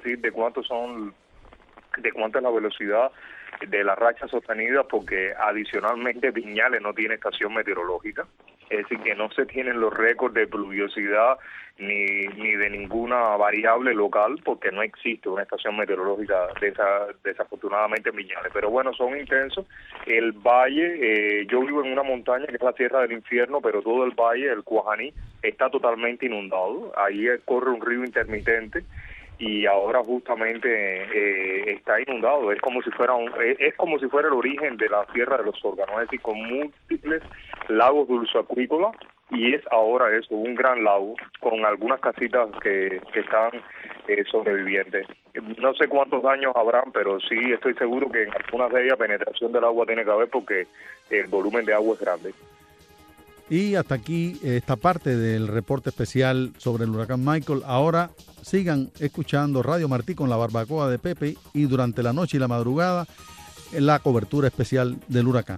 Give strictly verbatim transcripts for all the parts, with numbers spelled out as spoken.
decir de cuántos son, de cuánta es la velocidad de la racha sostenida, porque adicionalmente Viñales no tiene estación meteorológica, es decir, que no se tienen los récords de pluviosidad ni, ni de ninguna variable local, porque no existe una estación meteorológica de esa, desafortunadamente en Viñales. Pero bueno, son intensos. El valle, eh, yo vivo en una montaña que es la Sierra del Infierno, pero todo el valle, el Cuajaní, está totalmente inundado. Ahí corre un río intermitente y ahora justamente eh, está inundado. Es como si fuera un, es, es como si fuera el origen de la Sierra de los Órganos, es decir, con múltiples lagos dulceacuícolas, y es ahora eso, un gran lago con algunas casitas que, que están eh, sobrevivientes. No sé cuántos daños habrán, pero sí estoy seguro que en algunas de ellas penetración del agua tiene que haber, porque el volumen de agua es grande. Y hasta aquí esta parte del reporte especial sobre el huracán Michael. Ahora sigan escuchando Radio Martí con la barbacoa de Pepe, y durante la noche y la madrugada la cobertura especial del huracán.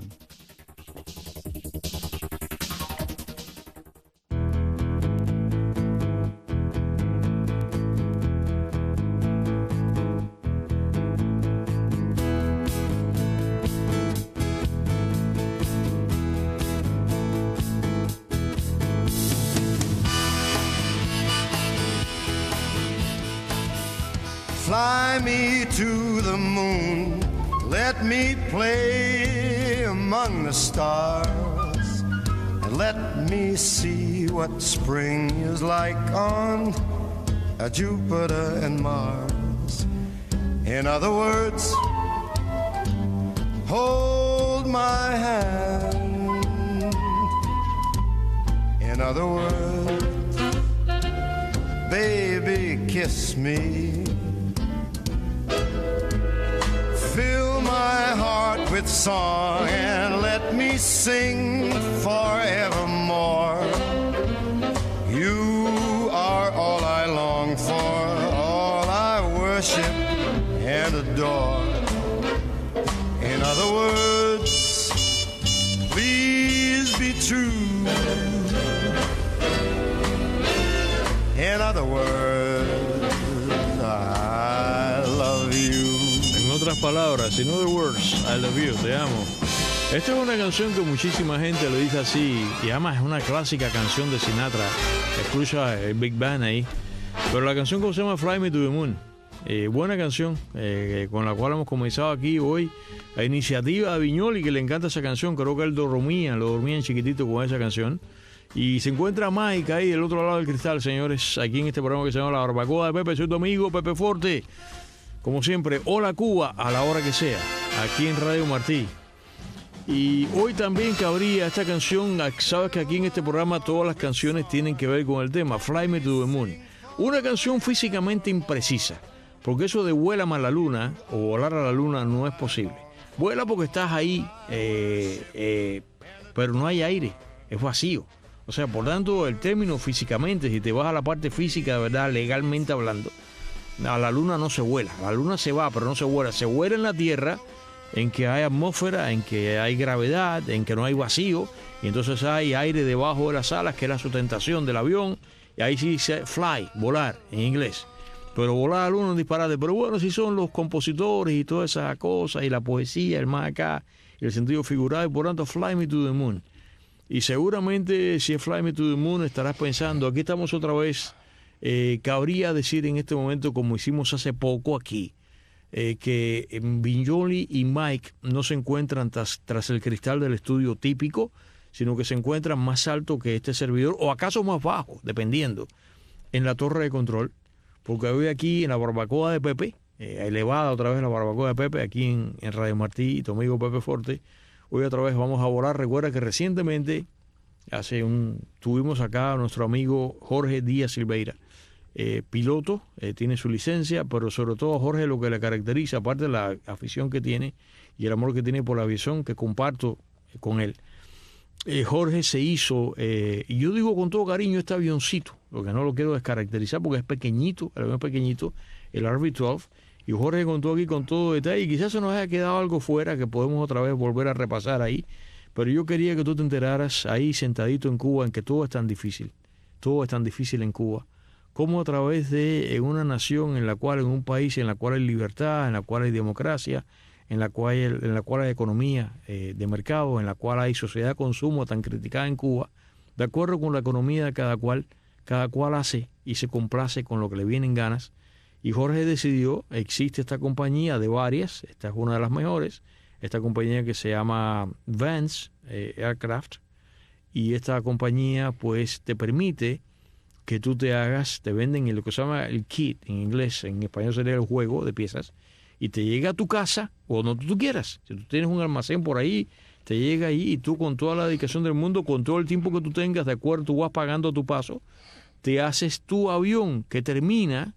Fly me to the moon, let me play among the stars, and let me see what spring is like on uh, Jupiter and Mars. In other words, hold my hand. In other words, baby, kiss me. Fill my heart with song and let me sing forevermore. You are all I long for, all I worship and adore. In other words, please be true. In other words, I love you. En otras palabras, in other words, I love you, te amo. Esta es una canción que muchísima gente lo dice así, y además es una clásica canción de Sinatra. Escucha el Big Band ahí. Pero la canción, como se llama, Fly Me to the Moon. Eh, buena canción, eh, con la cual hemos comenzado aquí hoy la iniciativa de Viñoli, que le encanta esa canción. Creo que él dormía, lo dormía en chiquitito con esa canción. Y se encuentra Mike ahí del otro lado del cristal, señores, aquí en este programa que se llama La Barbacoa de Pepe. Soy tu amigo Pepe Forte. Como siempre, hola Cuba, a la hora que sea, aquí en Radio Martí. Y hoy también cabría esta canción. Sabes que aquí en este programa todas las canciones tienen que ver con el tema Fly Me to the Moon. Una canción físicamente imprecisa, porque eso de vuela más la luna o volar a la luna no es posible. Vuela porque estás ahí, eh, eh, pero no hay aire, es vacío. O sea, por tanto, el término físicamente, si te vas a la parte física, de verdad, legalmente hablando, a la luna no se vuela. La luna se va, pero no se vuela. Se vuela en la Tierra, en que hay atmósfera, en que hay gravedad, en que no hay vacío, y entonces hay aire debajo de las alas, que es la sustentación del avión, y ahí sí dice fly, volar, en inglés. Pero volar a la luna es un disparate. Pero bueno, si son los compositores y todas esas cosas, y la poesía, el más acá, y el sentido figurado, y por tanto, Fly Me to the Moon. Y seguramente, si es Fly Me to the Moon, estarás pensando, aquí estamos otra vez. Eh, cabría decir en este momento, como hicimos hace poco aquí, eh, que Viñoli y Mike no se encuentran tras, tras el cristal del estudio típico, sino que se encuentran más alto que este servidor, o acaso más bajo, dependiendo, en la torre de control, porque hoy aquí en la barbacoa de Pepe, eh, elevada otra vez la barbacoa de Pepe, aquí en, en Radio Martí, y tu amigo Pepe Forte, hoy otra vez vamos a volar. Recuerda que recientemente, hace un, tuvimos acá a nuestro amigo Jorge Díaz Silveira, eh, piloto, eh, tiene su licencia, pero sobre todo a Jorge lo que le caracteriza, aparte de la afición que tiene y el amor que tiene por la aviación, que comparto con él. Eh, Jorge se hizo, eh, y yo digo con todo cariño, este avioncito, lo que no lo quiero descaracterizar porque es pequeñito, el avión es pequeñito, el R B doce, y Jorge contó aquí con todo detalle, y quizás se nos haya quedado algo fuera que podemos otra vez volver a repasar ahí, pero yo quería que tú te enteraras ahí sentadito en Cuba, en que todo es tan difícil, todo es tan difícil en Cuba, cómo a través de en una nación en la cual, en un país en la cual hay libertad, en la cual hay democracia, en la cual, en la cual hay economía eh, de mercado, en la cual hay sociedad de consumo tan criticada en Cuba, de acuerdo con la economía de cada cual, cada cual hace y se complace con lo que le vienen ganas. Y Jorge decidió, existe esta compañía de varias, esta es una de las mejores, esta compañía que se llama Vance eh, Aircraft, y esta compañía pues te permite que tú te hagas, te venden lo que se llama el kit en inglés, en español sería el juego de piezas, y te llega a tu casa o donde tú quieras. Si tú tienes un almacén por ahí, te llega ahí y tú con toda la dedicación del mundo, con todo el tiempo que tú tengas, de acuerdo, tú vas pagando tu paso, te haces tu avión que termina.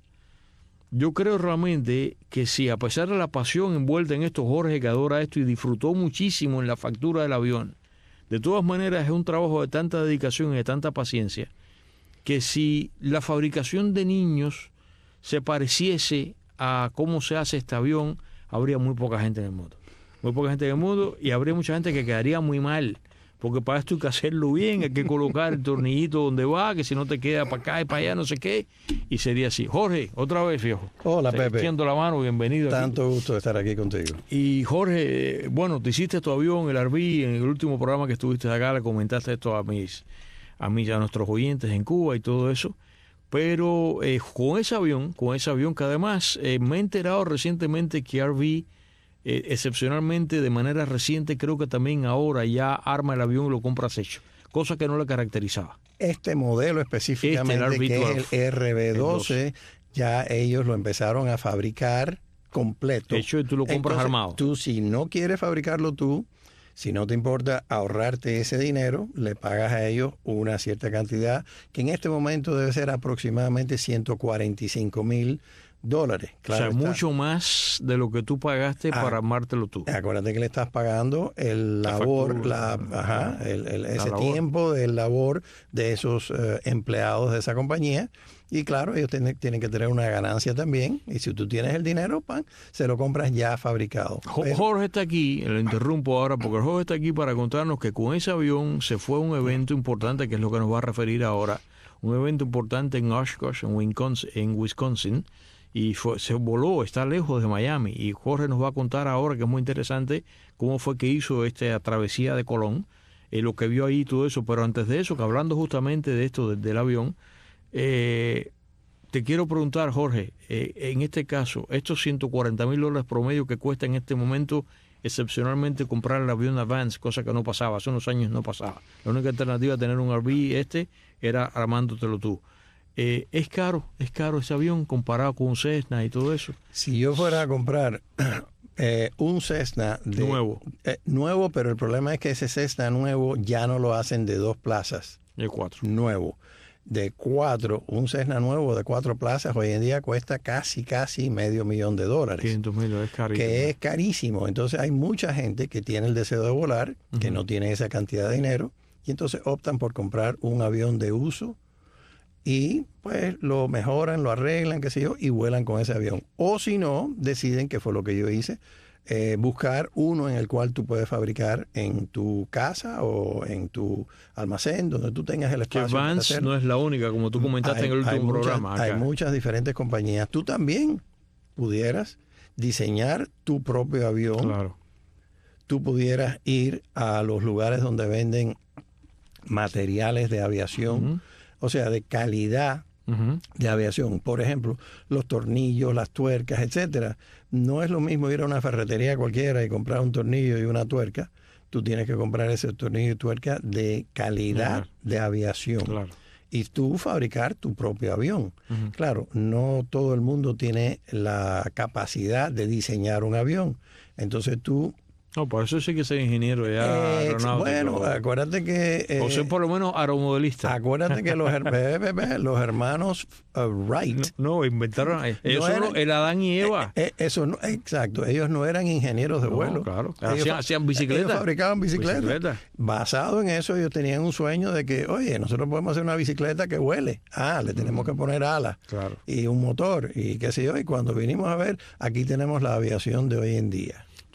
Yo creo realmente que si a pesar de la pasión envuelta en esto, Jorge, que adora esto y disfrutó muchísimo en la factura del avión, de todas maneras es un trabajo de tanta dedicación y de tanta paciencia, que si la fabricación de niños se pareciese a cómo se hace este avión, habría muy poca gente en el mundo. Muy poca gente en el mundo y habría mucha gente que quedaría muy mal, porque para esto hay que hacerlo bien, hay que colocar el tornillito donde va, que si no te queda para acá y para allá, no sé qué, y sería así. Jorge, otra vez, viejo. Hola, Pepe. Extiendo la mano, bienvenido. Tanto aquí. gusto de estar aquí contigo. Y Jorge, bueno, te hiciste tu avión, el R V, en el último programa que estuviste acá, le comentaste esto a mis, a mis, a nuestros oyentes en Cuba y todo eso. Pero eh, con ese avión, con ese avión que además eh, me he enterado recientemente que R V, eh, excepcionalmente de manera reciente, creo que también ahora ya arma el avión y lo compras hecho, cosa que no le caracterizaba. Este modelo específicamente, este, el que es el R B doce, ya ellos lo empezaron a fabricar completo. De hecho, tú lo compras Entonces, armado. Tú, si no quieres fabricarlo tú, si no te importa ahorrarte ese dinero, le pagas a ellos una cierta cantidad, que en este momento debe ser aproximadamente ciento cuarenta y cinco mil dólares. Claro, o sea, está. mucho más de lo que tú pagaste Ah, para armártelo tú. Acuérdate que le estás pagando el La labor, factura, la, ajá, el, el- la ese labor. tiempo de labor de esos eh, empleados de esa compañía. Y claro, ellos tienen, tienen que tener una ganancia también. Y si tú tienes el dinero, pan, se lo compras ya fabricado. Jo- Pero- Jorge está aquí, lo interrumpo ahora porque Jorge está aquí para contarnos que con ese avión se fue a un evento importante, que es lo que nos va a referir ahora, un evento importante en Oshkosh, en Wisconsin, en Wisconsin y fue, se voló, está lejos de Miami, y Jorge nos va a contar ahora, que es muy interesante, cómo fue que hizo esta travesía de Colón, eh, lo que vio ahí y todo eso. Pero antes de eso, que hablando justamente de esto de- del avión, eh, te quiero preguntar, Jorge, eh, en este caso, estos ciento cuarenta mil dólares promedio que cuesta en este momento excepcionalmente comprar el avión Advance, cosa que no pasaba, hace unos años no pasaba. La única alternativa a tener un R V este era armándotelo tú. Eh, ¿Es caro? ¿Es caro ese avión comparado con un Cessna y todo eso? Si yo fuera a comprar eh, un Cessna de- Nuevo. eh, nuevo, pero el problema es que ese Cessna nuevo ya no lo hacen de dos plazas. De cuatro. Nuevo. De cuatro, un Cessna nuevo de cuatro plazas hoy en día cuesta casi, casi medio millón de dólares. quinientos mil dólares, es carísimo. Que es carísimo. Entonces hay mucha gente que tiene el deseo de volar, que Ujú. no tiene esa cantidad de dinero, y entonces optan por comprar un avión de uso y pues lo mejoran, lo arreglan, qué sé yo, y vuelan con ese avión. O si no, deciden, que fue lo que yo hice, eh, buscar uno en el cual tú puedes fabricar en tu casa o en tu almacén, donde tú tengas el Que espacio para Vance hacerlo. no es la única, como tú comentaste Hay- en el hay último muchas- programa. Acá. Hay muchas diferentes compañías. Tú también pudieras diseñar tu propio avión. Claro. Tú pudieras ir a los lugares donde venden materiales de aviación, Ujú. o sea, de calidad Ujú. de aviación. Por ejemplo, los tornillos, las tuercas, etcétera. No es lo mismo ir a una ferretería cualquiera y comprar un tornillo y una tuerca. Tú tienes que comprar ese tornillo y tuerca de calidad Claro. de aviación. Claro. Y tú fabricar tu propio avión. Ujú. Claro, no todo el mundo tiene la capacidad de diseñar un avión. Entonces tú... No, por eso sí que ser ingeniero ya eh, aeronáutico. bueno, acuérdate que... eh, o ser por lo menos aeromodelista. acuérdate que los, her- ve, ve, ve, los hermanos uh, Wright... No, no, inventaron. eh, Ellos son eran- los- el Adán y Eva. Eh, eh, eso no, exacto, ellos no eran ingenieros de No, vuelo. claro. Ellos, Hacían- fa- hacían bicicletas. Ellos fabricaban bicicletas. Bicicletas. Basado en eso, ellos tenían un sueño de que, oye, nosotros podemos hacer una bicicleta que huele. Ah, le tenemos que poner alas Claro. y un motor y qué sé yo. Y cuando vinimos a ver, aquí tenemos la aviación de hoy en día.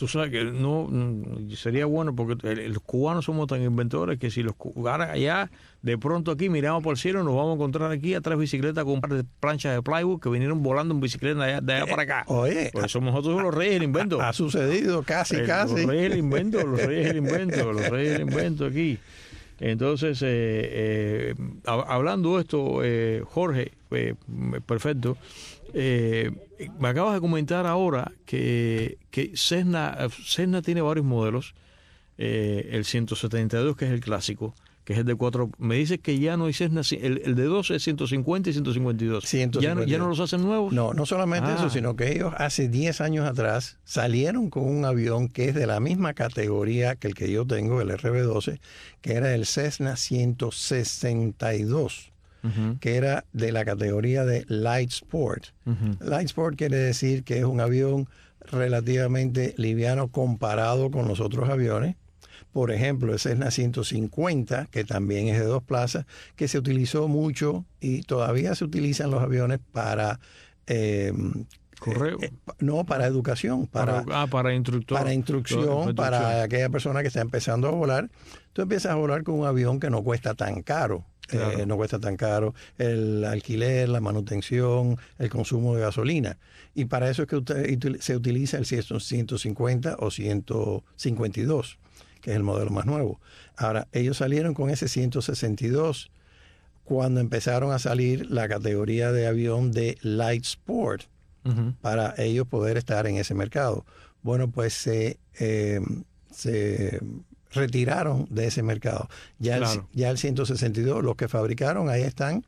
Tú sabes que no, no sería bueno porque el, los cubanos somos tan inventores que si los cubanos allá, de pronto aquí miramos por el cielo, nos vamos a encontrar aquí a tres bicicletas con un par de planchas de plywood que vinieron volando en bicicleta de allá, de allá para acá. Oye, pues somos nosotros los reyes del invento. Ha, ha sucedido casi, el, casi. Los reyes del invento, los reyes del invento, los reyes del invento aquí. Entonces, eh, eh, hablando de esto, eh, Jorge, eh, perfecto. Eh, me acabas de comentar ahora que, que Cessna, Cessna tiene varios modelos, eh, el ciento setenta y dos que es el clásico, que es el de cuatro, me dices que ya no hay Cessna, el, el de dos es ciento cincuenta y ciento cincuenta y dos. ciento cincuenta y dos. ¿Ya, ¿Ya no los hacen nuevos? No, no solamente ah. eso, sino que ellos hace diez años atrás salieron con un avión que es de la misma categoría que el que yo tengo, el R B doce, que era el Cessna ciento sesenta y dos. Uh-huh. Que era de la categoría de Light Sport. Uh-huh. Light Sport quiere decir que es un avión relativamente liviano comparado con los otros aviones. Por ejemplo, el Cessna ciento cincuenta, que también es de dos plazas, que se utilizó mucho y todavía se utilizan los aviones para... Eh, Correo. Eh, no, para educación. Para, para, ah, para instructor. Para instrucción, para, para aquella persona que está empezando a volar. Tú empiezas a volar con un avión que no cuesta tan caro. Claro. Eh, no cuesta tan caro el alquiler, la manutención, el consumo de gasolina. Y para eso es que usted, se utiliza el ciento cincuenta o ciento cincuenta y dos, que es el modelo más nuevo. Ahora, ellos salieron con ese ciento sesenta y dos cuando empezaron a salir la categoría de avión de Light Sport, uh-huh, para ellos poder estar en ese mercado. Bueno, pues se... Eh, se retiraron de ese mercado. Ya, claro, el, ya el ciento sesenta y dos, los que fabricaron, ahí están,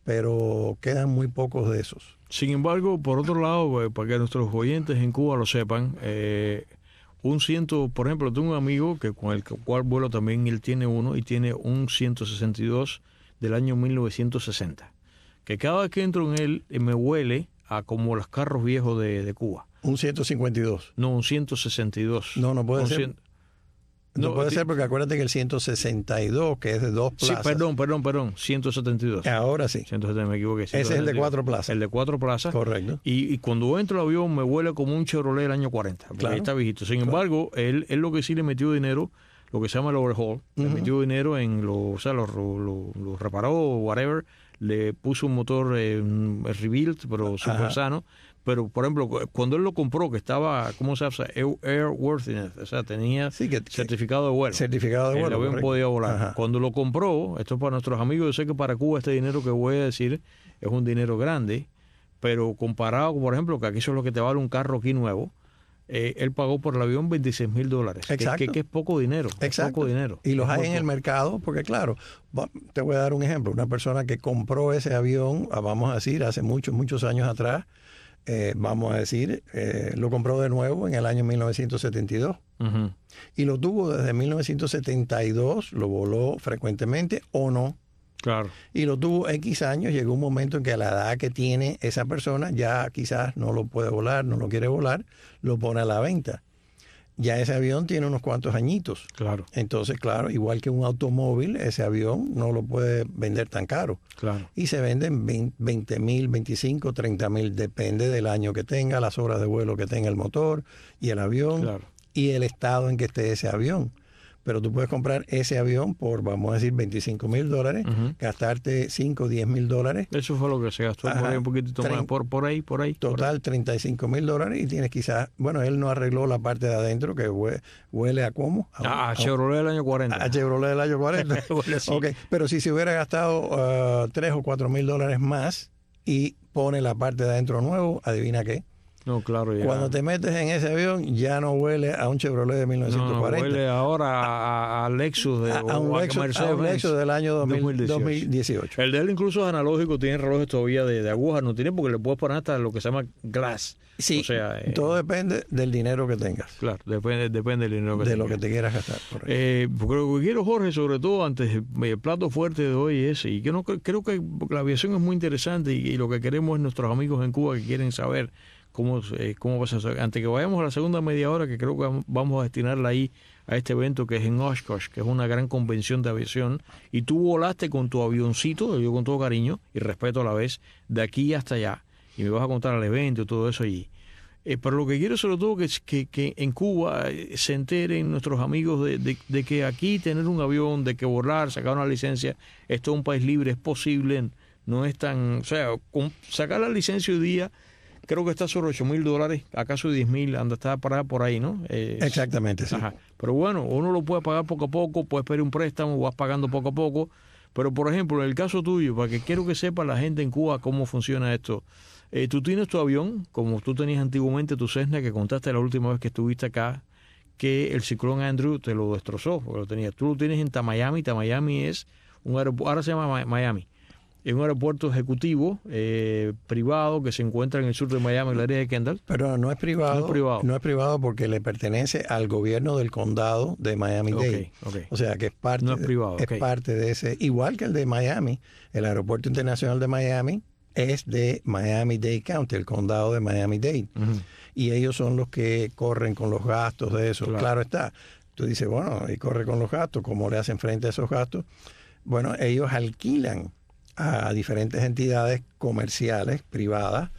pero quedan muy pocos de esos. Sin embargo, por otro lado, para que nuestros oyentes en Cuba lo sepan, eh, un ciento, por ejemplo, tengo un amigo que con el cual vuelo también, él tiene uno y tiene un ciento sesenta y dos del año mil novecientos sesenta, que cada vez que entro en él me huele a como los carros viejos de, de Cuba. ¿Un ciento cincuenta y dos? No, un ciento sesenta y dos. No, no puede un ser. cien... No, no puede ser porque acuérdate que el ciento sesenta y dos, que es de dos plazas. Sí, perdón, perdón, perdón, ciento setenta y dos. Ahora sí. ciento setenta, me equivoqué. Ese es el de cuatro plazas. El de cuatro plazas. Correcto. Y, y cuando entro al avión me huele como un Chevrolet del año cuarenta, porque claro, ahí está viejito. Sin claro, embargo, él, él lo que sí le metió dinero, lo que se llama el overhaul, uh-huh, le metió dinero en lo, o sea, lo, lo, lo reparó, whatever, le puso un motor eh, rebuilt, pero súper sano. Pero, por ejemplo, cuando él lo compró, que estaba, ¿cómo se llama? Airworthiness, o sea, tenía sí, que, certificado de vuelo. Certificado de vuelo. El avión correcto, podía volar. Ajá. Cuando lo compró, esto es para nuestros amigos, yo sé que para Cuba este dinero que voy a decir es un dinero grande, pero comparado, por ejemplo, que aquí eso es lo que te vale un carro aquí nuevo, eh, él pagó por el avión veintiséis mil dólares. Exacto. Que, que, que es poco dinero. Exacto. Es poco dinero. Y los es hay poco. En el mercado, porque claro, te voy a dar un ejemplo. Una persona que compró ese avión, vamos a decir, hace muchos, muchos años atrás, Eh, vamos a decir, eh, lo compró de nuevo en el año mil novecientos setenta y dos. Uh-huh. Y lo tuvo desde mil novecientos setenta y dos, lo voló frecuentemente o no. Claro. Y lo tuvo X años, llegó un momento en que a la edad que tiene esa persona ya quizás no lo puede volar, no lo quiere volar, lo pone a la venta. Ya ese avión tiene unos cuantos añitos. Claro. Entonces, claro, igual que un automóvil, ese avión no lo puede vender tan caro. Claro. Y se venden veinte mil, veinticinco, treinta mil, depende del año que tenga, las horas de vuelo que tenga el motor y el avión, claro, y el estado en que esté ese avión. Pero tú puedes comprar ese avión por, vamos a decir, veinticinco mil dólares, uh-huh, gastarte cinco, diez mil dólares. Eso fue lo que se gastó. Ajá, por ahí un poquitito más, por, por ahí, por ahí. Total, por ahí. treinta y cinco mil dólares y tienes quizás, bueno, él no arregló la parte de adentro que huele, huele a cómo. A, a, a Chevrolet del año cuarenta. A Chevrolet del año cuarenta. Bueno, sí. Okay. Pero si se hubiera gastado uh, tres o cuatro mil dólares más y pone la parte de adentro nuevo, adivina qué. No, claro, ya. Cuando te metes en ese avión, ya no huele a un Chevrolet de mil novecientos cuarenta. No, no, huele ahora a, a Lexus de a, a un, Lexus, a un Lexus del año dos mil dieciocho. El de él incluso es analógico, tiene relojes todavía de, de agujas, no tiene porque le puedes poner hasta lo que se llama glass. Sí, o sea, eh, todo depende del dinero que tengas. Claro, depende, depende del dinero que de tengas. De lo que te quieras gastar. Eh, porque lo que quiero, Jorge, sobre todo antes, el plato fuerte de hoy es, y que no, creo que la aviación es muy interesante y, y lo que queremos es nuestros amigos en Cuba que quieren saber cómo, eh, cómo vas a hacer. Antes que vayamos a la segunda media hora, que creo que vamos a destinarla ahí a este evento que es en Oshkosh, que es una gran convención de aviación, y tú volaste con tu avioncito, yo con todo cariño y respeto a la vez, de aquí hasta allá, y me vas a contar el evento y todo eso allí. Eh, pero lo que quiero sobre todo que es que, que en Cuba eh, se enteren nuestros amigos de, de, de que aquí tener un avión, de que volar, sacar una licencia, esto es un país libre, es posible, no es tan... O sea, con, sacar la licencia hoy día creo que está sobre ocho mil dólares, acaso diez mil, anda, está parada por ahí, ¿no? Eh, Exactamente, sí. Ajá. Pero bueno, uno lo puede pagar poco a poco, puedes pedir un préstamo, vas pagando poco a poco. Pero, por ejemplo, en el caso tuyo, para que quiero que sepa la gente en Cuba cómo funciona esto, eh, tú tienes tu avión, como tú tenías antiguamente tu Cessna, que contaste la última vez que estuviste acá, que el ciclón Andrew te lo destrozó, porque lo tenías. Tú lo tienes en Miami, Miami es un aeropuerto, ahora se llama Miami. Es un aeropuerto ejecutivo eh, privado que se encuentra en el sur de Miami, en la área de Kendall. Pero no es privado. No es privado. No es privado porque le pertenece al gobierno del condado de Miami-Dade. Okay, okay. O sea que es parte, no es privado, es okay. parte de ese. Igual que el de Miami, el aeropuerto internacional de Miami es de Miami-Dade County, el condado de Miami-Dade. Uh-huh. Y ellos son los que corren con los gastos de eso. Claro, claro está. Tú dices, bueno, y corre con los gastos, ¿cómo le hacen frente a esos gastos? Bueno, ellos alquilan a diferentes entidades comerciales, privadas,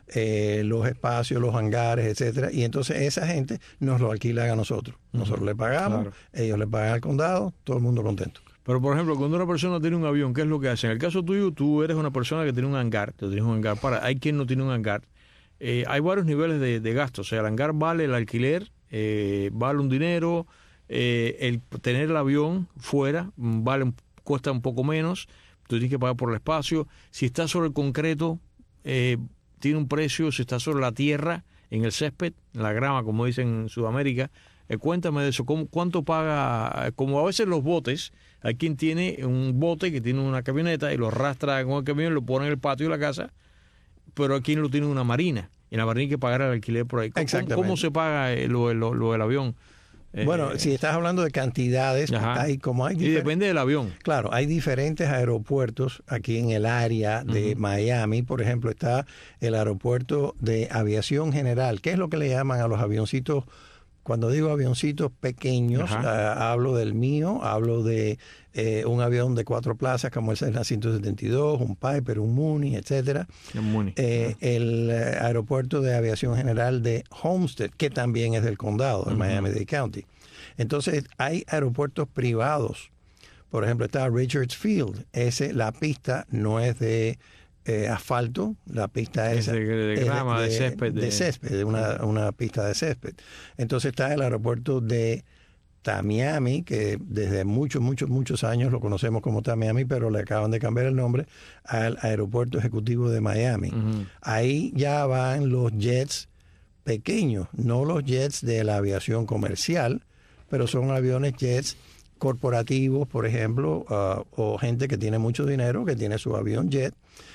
eh, los espacios, los hangares, etcétera, y entonces esa gente nos lo alquilan a nosotros. Nosotros uh-huh. le pagamos, claro. ellos le pagan al condado, todo el mundo contento. Pero, por ejemplo, cuando una persona tiene un avión, ¿qué es lo que hace? En el caso tuyo, tú eres una persona que tiene un hangar, tú tienes un hangar para, hay quien no tiene un hangar. Eh, hay varios niveles de, de gasto, o sea, el hangar vale el alquiler, eh, vale un dinero, eh, el tener el avión fuera vale cuesta un poco menos. Tú tienes que pagar por el espacio. Si está sobre el concreto, eh, tiene un precio. Si está sobre la tierra, en el césped, en la grama, como dicen en Sudamérica, eh, cuéntame de eso. ¿Cómo, ¿Cuánto paga? Como a veces los botes, hay quien tiene un bote que tiene una camioneta y lo arrastra con el camión, lo pone en el patio de la casa, pero aquí lo tiene una marina. Y en la marina hay que pagar el alquiler por ahí. ¿Cómo, ¿cómo se paga lo, lo, lo del avión? Bueno, eh, si estás hablando de cantidades, hay como hay y depende del avión. Claro, hay diferentes aeropuertos aquí en el área de uh-huh. Miami. Por ejemplo, está el aeropuerto de aviación general. ¿Qué es lo que le llaman a los avioncitos? Cuando digo avioncitos pequeños, uh, hablo del mío, hablo de eh, un avión de cuatro plazas como el Cessna ciento setenta y dos, un Piper, un Mooney, etcétera. El Mooney. Eh, uh-huh. El eh, aeropuerto de aviación general de Homestead, que también es del condado, de uh-huh. Miami-Dade County. Entonces, hay aeropuertos privados. Por ejemplo, está Richards Field. Ese, la pista no es de eh, asfalto, la pista es, es de, de grama, de, de césped. De, de césped, de una, una pista de césped. Entonces está el aeropuerto de Tamiami, que desde muchos, muchos, muchos años lo conocemos como Tamiami, pero le acaban de cambiar el nombre al Aeropuerto Ejecutivo de Miami. Uh-huh. Ahí ya van los jets pequeños, no los jets de la aviación comercial, pero son aviones jets corporativos, por ejemplo, uh, o gente que tiene mucho dinero, que tiene su avión jet,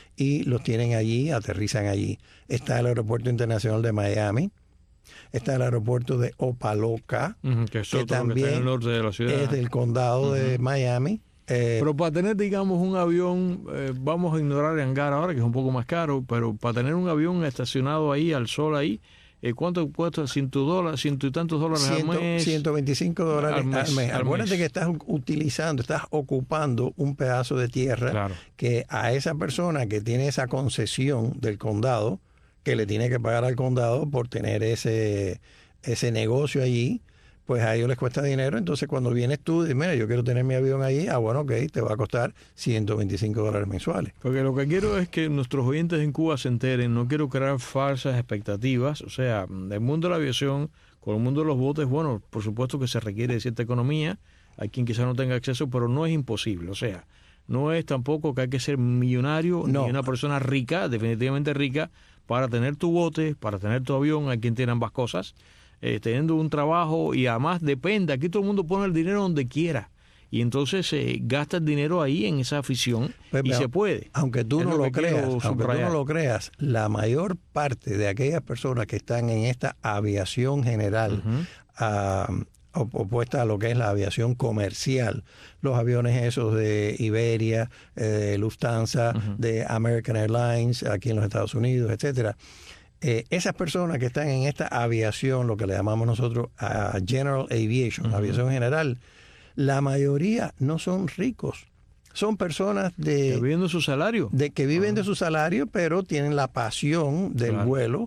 y los tienen allí, aterrizan allí. Está el Aeropuerto Internacional de Miami, está el aeropuerto de Opa-locka, uh-huh, que, es que también que está en el norte de la ciudad. Es del condado uh-huh. de Miami. Eh, pero para tener, digamos, un avión, eh, vamos a ignorar el hangar ahora, que es un poco más caro, pero para tener un avión estacionado ahí, al sol ahí, Eh, ¿cuánto cuesta? ¿Ciento dólares? ¿Ciento y tantos dólares al mes? ciento veinticinco dólares al mes. Al mes. Al Acuérdate mes. que estás utilizando, estás ocupando un pedazo de tierra claro. que a esa persona que tiene esa concesión del condado, que le tiene que pagar al condado por tener ese, ese negocio allí, pues a ellos les cuesta dinero. Entonces cuando vienes tú y dices, mira, yo quiero tener mi avión allí, ah, bueno, ok, te va a costar ciento veinticinco dólares mensuales. Porque lo que quiero es que nuestros oyentes en Cuba se enteren, no quiero crear falsas expectativas, o sea, del mundo de la aviación, con el mundo de los botes, bueno, por supuesto que se requiere de cierta economía, hay quien quizás no tenga acceso, pero no es imposible, o sea, no es tampoco que hay que ser millonario no. ni una persona rica, definitivamente rica, para tener tu bote, para tener tu avión, hay quien tiene ambas cosas. Eh, teniendo un trabajo y además depende, aquí todo el mundo pone el dinero donde quiera y entonces se eh, gasta el dinero ahí en esa afición pues, y pero, se puede. Aunque tú, no lo, lo creas, aunque tú no lo creas, la mayor parte de aquellas personas que están en esta aviación general uh-huh. uh, opuesta a lo que es la aviación comercial, los aviones esos de Iberia, eh, de Lufthansa, uh-huh. de American Airlines, aquí en los Estados Unidos, etcétera. Eh, esas personas que están en esta aviación, lo que le llamamos nosotros uh, General Aviation, uh-huh. aviación general, la mayoría no son ricos. Son personas de... Que viven de su salario. De que viven uh-huh. de su salario, pero tienen la pasión del claro. vuelo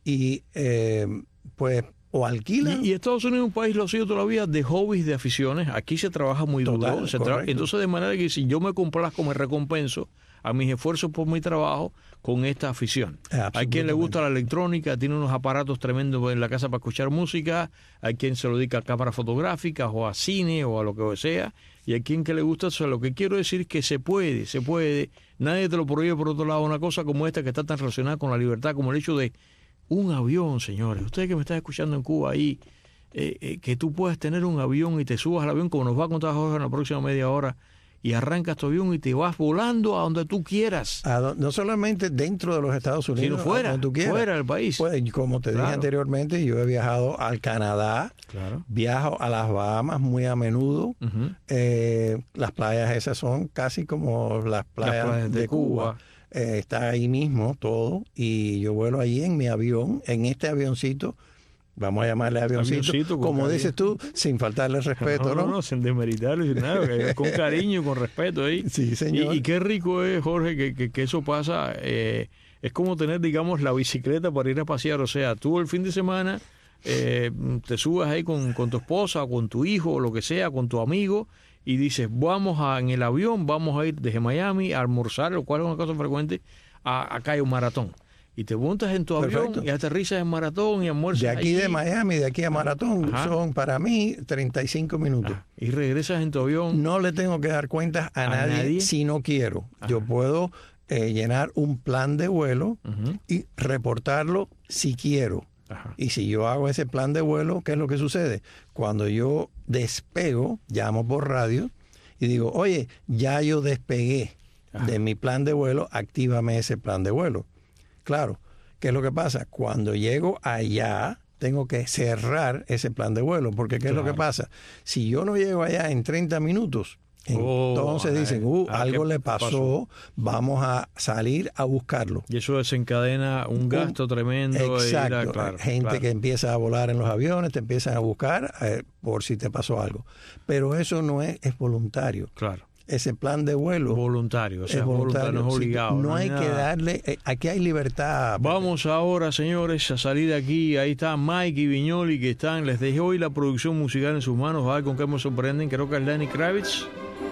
y eh, pues o alquilan. Y, y Estados Unidos es un país, lo sigo todavía, de hobbies, de aficiones. Aquí se trabaja muy Total, duro. Se tra- entonces, de manera que si yo me complazco, me recompenso a mis esfuerzos por mi trabajo con esta afición. Hay quien le gusta la electrónica, tiene unos aparatos tremendos en la casa para escuchar música, hay quien se lo dedica a cámaras fotográficas o a cine o a lo que sea, y hay quien que le gusta eso. Lo que quiero decir es que se puede, se puede. Nadie te lo prohíbe. Por otro lado, una cosa como esta que está tan relacionada con la libertad, como el hecho de un avión, señores. Ustedes que me están escuchando en Cuba ahí, eh, eh, que tú puedas tener un avión y te subas al avión, como nos va a contar Jorge en la próxima media hora, y arrancas tu avión y te vas volando a donde tú quieras. A do, no solamente dentro de los Estados Unidos, sino fuera, donde tú quieras. fuera del país. Pues, como te Claro. dije anteriormente, yo he viajado al Canadá, Claro. viajo a las Bahamas muy a menudo. Uh-huh. Eh, las playas esas son casi como las playas, Las playas de de Cuba. Cuba. Eh, está ahí mismo todo y yo vuelo allí en mi avión, en este avioncito, vamos a llamarle avioncito, Avioncito, con como cariño. dices tú, sin faltarle respeto, no, ¿no? no, no, sin desmeritarlo, sin nada, que con cariño y con respeto ahí. Sí, señor. Y, y qué rico es, Jorge, que, que, que eso pasa. Eh, es como tener, digamos, la bicicleta para ir a pasear. O sea, tú el fin de semana eh, te subas ahí con, con tu esposa, o con tu hijo, o lo que sea, con tu amigo, y dices, vamos a, en el avión, vamos a ir desde Miami a almorzar, lo cual es una cosa frecuente, a, acá hay un maratón. Y te montas en tu Perfecto. avión y aterrizas en Maratón y almuerzas De aquí allí. de Miami, de aquí a Maratón, Ajá. son para mí treinta y cinco minutos. Ah, y regresas en tu avión. No le tengo que dar cuentas a, ¿A nadie, nadie? si no quiero. Ajá. Yo puedo eh, llenar un plan de vuelo Ujú. y reportarlo si quiero. Ajá. Y si yo hago ese plan de vuelo, ¿qué es lo que sucede? Cuando yo despego, llamo por radio y digo, oye, ya yo despegué Ajá. de mi plan de vuelo, actívame ese plan de vuelo. Claro, ¿qué es lo que pasa? Cuando llego allá, tengo que cerrar ese plan de vuelo, porque ¿qué es lo que Claro. pasa? Si yo no llego allá en treinta minutos, Oh, entonces ay, dicen, uh, ah, algo ¿qué le pasó, pasó? vamos a salir a buscarlo. Y eso desencadena un gasto tremendo. de ir a- Exacto. claro, Gente claro. que empieza a volar en los aviones, te empiezan a buscar eh, por si te pasó algo. Pero eso no es, es voluntario. Claro. Ese plan de vuelo Voluntario, o sea, es voluntario. voluntario, no es Sí, obligado. no hay nada. que darle, eh, aquí hay libertad. Vamos ahora, señores, a salir de aquí. Ahí está Mike y Viñoli que están. Les dejé hoy la producción musical en sus manos. A ver con qué me sorprenden. Creo que es Lenny Kravitz.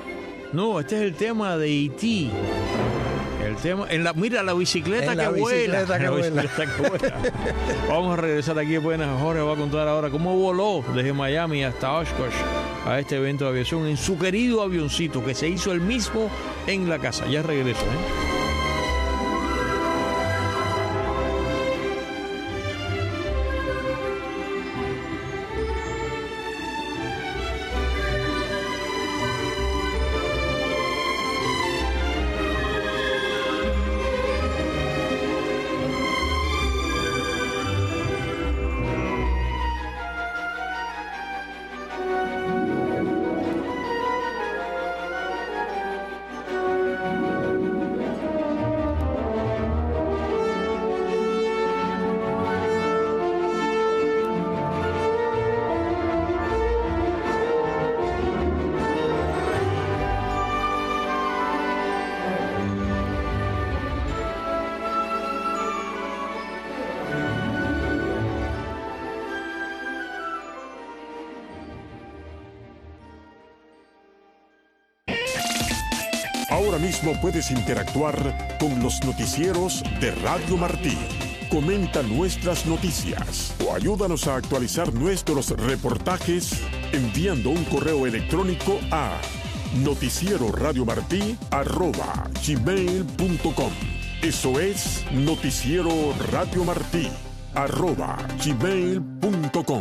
No, este es el tema de E T El tema, en la, mira la bicicleta En la que vuela. bicicleta que La vuela. bicicleta que vuela. Vamos a regresar aquí apenas. Jorge va a contar ahora cómo voló desde Miami hasta Oshkosh a este evento de aviación en su querido avioncito que se hizo el mismo en la casa. Ya regreso, ¿eh? Ahora mismo puedes interactuar con los noticieros de Radio Martí. Comenta nuestras noticias o ayúdanos a actualizar nuestros reportajes enviando un correo electrónico a noticieroradiomartí arroba gmail punto com. Eso es Noticiero Radio Martí arroba gmail punto com.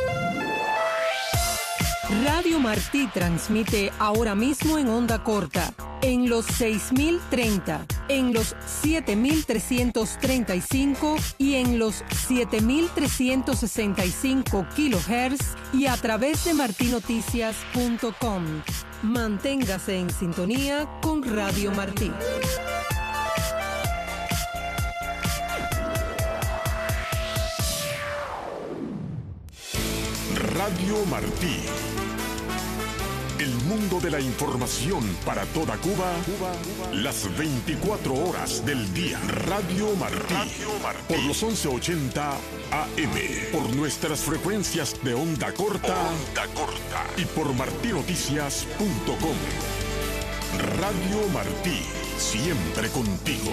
Radio Martí transmite ahora mismo en onda corta, en los seis mil treinta, en los siete mil trescientos treinta y cinco y en los siete mil trescientos sesenta y cinco kilohertz y a través de martinoticias punto com. Manténgase en sintonía con Radio Martí. Radio Martí. El mundo de la información para toda Cuba, Cuba, las veinticuatro horas del día. Radio Martí, Radio Martí. Por los once ochenta A M, por nuestras frecuencias de onda corta, onda corta y por martí noticias punto com. Radio Martí, siempre contigo.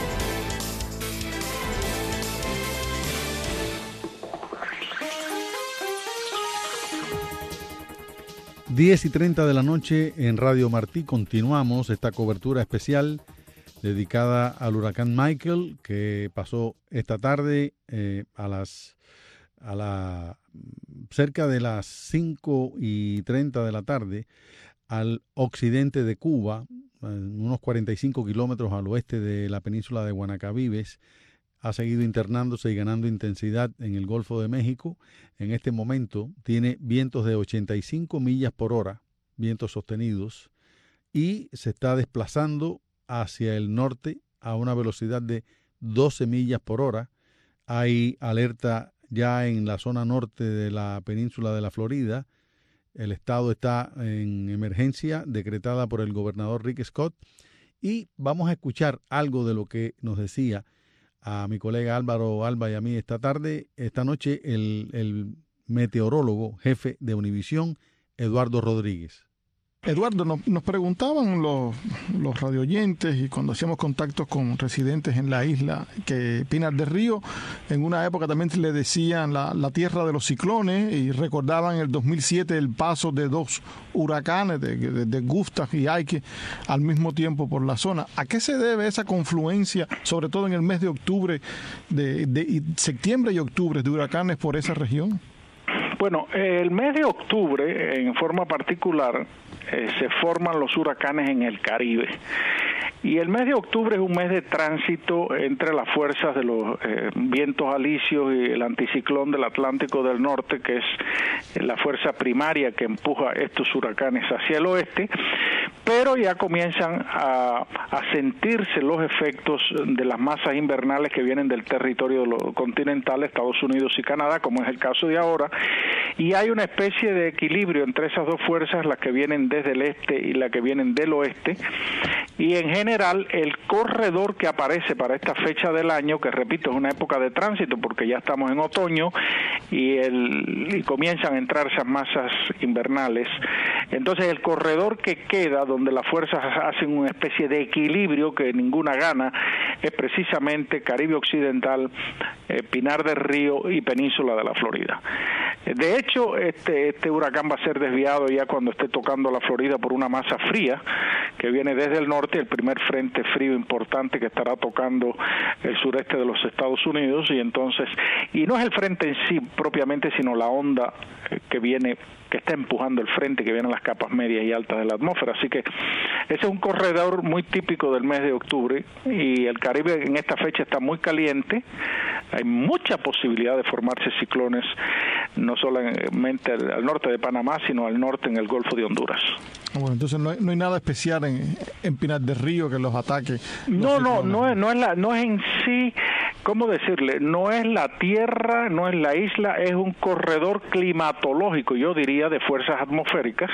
diez y treinta de la noche en Radio Martí continuamos esta cobertura especial dedicada al huracán Michael, que pasó esta tarde eh, a las a la cerca de las cinco y treinta de la tarde al occidente de Cuba, unos cuarenta y cinco kilómetros al oeste de la península de Guanacavives. Ha seguido internándose y ganando intensidad en el Golfo de México. En este momento tiene vientos de ochenta y cinco millas por hora, vientos sostenidos, y se está desplazando hacia el norte a una velocidad de doce millas por hora. Hay alerta ya en la zona norte de la península de la Florida. El estado está en emergencia decretada por el gobernador Rick Scott. Y vamos a escuchar algo de lo que nos decía a mi colega Álvaro Alba y a mí esta tarde, esta noche, el, el meteorólogo jefe de Univisión, Eduardo Rodríguez. Eduardo, nos, nos preguntaban los, los radioyentes y cuando hacíamos contactos con residentes en la isla que Pinar del Río en una época también le decían la, la tierra de los ciclones y recordaban en el dos mil siete el paso de dos huracanes, de, de, de Gustav y Ike al mismo tiempo por la zona. ¿A qué se debe esa confluencia, sobre todo en el mes de octubre, de, de, de septiembre y octubre, de huracanes por esa región? Bueno, el mes de octubre, en forma particular, eh, se forman los huracanes en el Caribe. Y el mes de octubre es un mes de tránsito entre las fuerzas de los eh, vientos alisios y el anticiclón del Atlántico del Norte, que es la fuerza primaria que empuja estos huracanes hacia el oeste, pero ya comienzan a, a sentirse los efectos de las masas invernales que vienen del territorio de lo continental, Estados Unidos y Canadá, como es el caso de ahora, y hay una especie de equilibrio entre esas dos fuerzas, las que vienen desde el este y las que vienen del oeste, y en general el corredor que aparece para esta fecha del año, que repito es una época de tránsito porque ya estamos en otoño y, el, y comienzan a entrar esas masas invernales, entonces el corredor que queda donde las fuerzas hacen una especie de equilibrio que ninguna gana es precisamente Caribe Occidental, eh, Pinar del Río y Península de la Florida. De hecho, este, este huracán va a ser desviado ya cuando esté tocando la Florida por una masa fría que viene desde el norte, el primer frente frío importante que estará tocando el sureste de los Estados Unidos, y entonces, y no es el frente en sí propiamente, sino la onda que viene, que está empujando el frente, que viene a las capas medias y altas de la atmósfera. Así que ese es un corredor muy típico del mes de octubre, y el Caribe en esta fecha está muy caliente. Hay mucha posibilidad de formarse ciclones, no solamente al, al norte de Panamá, sino al norte en el Golfo de Honduras. Bueno, entonces no hay, no hay nada especial en, en Pinar del Río que los ataque. No, no, no es, no es la, no es en sí, ¿cómo decirle? No es la tierra, no es la isla, es un corredor climatológico, yo diría, de fuerzas atmosféricas,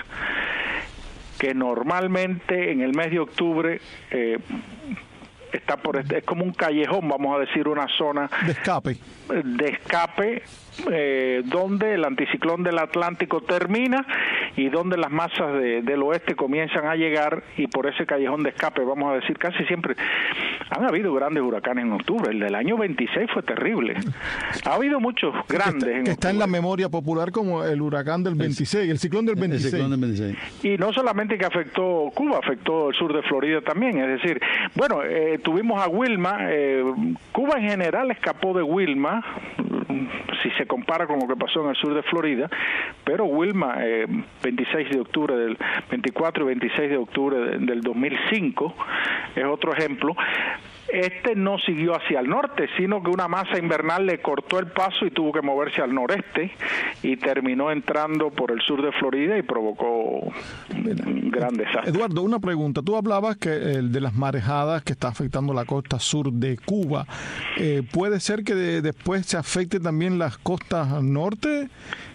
que normalmente en el mes de octubre eh, está por este, es como un callejón, vamos a decir, una zona de escape, de escape eh, donde el anticiclón del Atlántico termina y donde las masas de, del oeste comienzan a llegar, y por ese callejón de escape, vamos a decir, casi siempre han habido grandes huracanes en octubre. El del año veintiséis fue terrible. Ha habido muchos grandes. Que está, en, que está en la memoria popular como el huracán del veintiséis, el, el ciclón del veintiséis. El ciclón del veintiséis. Y no solamente que afectó Cuba, afectó el sur de Florida también. Es decir, bueno, eh, tuvimos a Wilma. Eh, Cuba en general escapó de Wilma, si se compara con lo que pasó en el sur de Florida, pero Wilma, eh, veintiséis de octubre del veinticuatro y veintiséis de octubre del dos mil cinco, es otro ejemplo. Este no siguió hacia el norte, sino que una masa invernal le cortó el paso y tuvo que moverse al noreste y terminó entrando por el sur de Florida y provocó un gran desastre. Eduardo, una pregunta. Tú hablabas que el de las marejadas que está afectando la costa sur de Cuba. Eh, ¿Puede ser que de, después se afecte también las costas norte?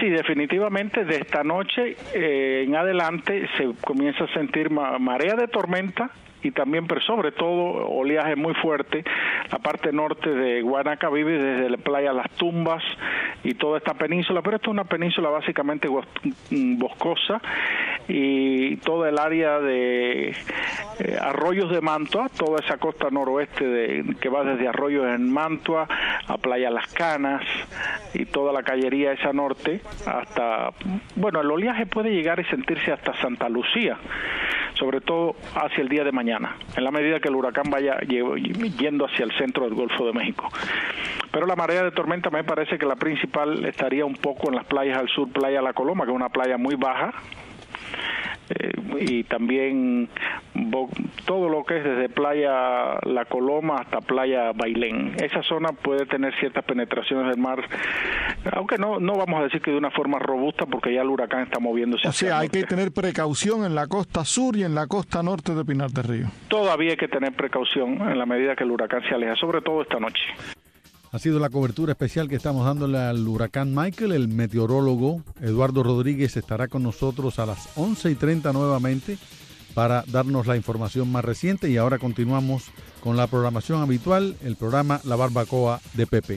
Sí, definitivamente de esta noche eh, en adelante se comienza a sentir ma- marea de tormenta y también, pero sobre todo, oleaje muy fuerte. La parte norte de Guanacabibi, desde la playa Las Tumbas y toda esta península, pero esta es una península básicamente boscosa, y toda el área de eh, Arroyos de Mantua, toda esa costa noroeste de, que va desde Arroyos en Mantua a Playa Las Canas y toda la callería esa norte hasta, bueno, el oleaje puede llegar y sentirse hasta Santa Lucía, sobre todo hacia el día de mañana, en la medida que el huracán vaya yendo hacia el centro del Golfo de México. Pero la marea de tormenta me parece que la principal estaría un poco en las playas al sur, Playa La Coloma, que es una playa muy baja, eh, y también bo, todo lo que es desde Playa La Coloma hasta Playa Bailén. Esa zona puede tener ciertas penetraciones del mar, aunque no no vamos a decir que de una forma robusta, porque ya el huracán está moviéndose. O sea, hay que tener precaución en la costa sur y en la costa norte de Pinar del Río. Todavía hay que tener precaución en la medida que el huracán se aleja, sobre todo esta noche. Ha sido la cobertura especial que estamos dándole al huracán Michael. El meteorólogo Eduardo Rodríguez estará con nosotros a las once y treinta nuevamente para darnos la información más reciente. Y ahora continuamos con la programación habitual, el programa La Barbacoa de Pepe.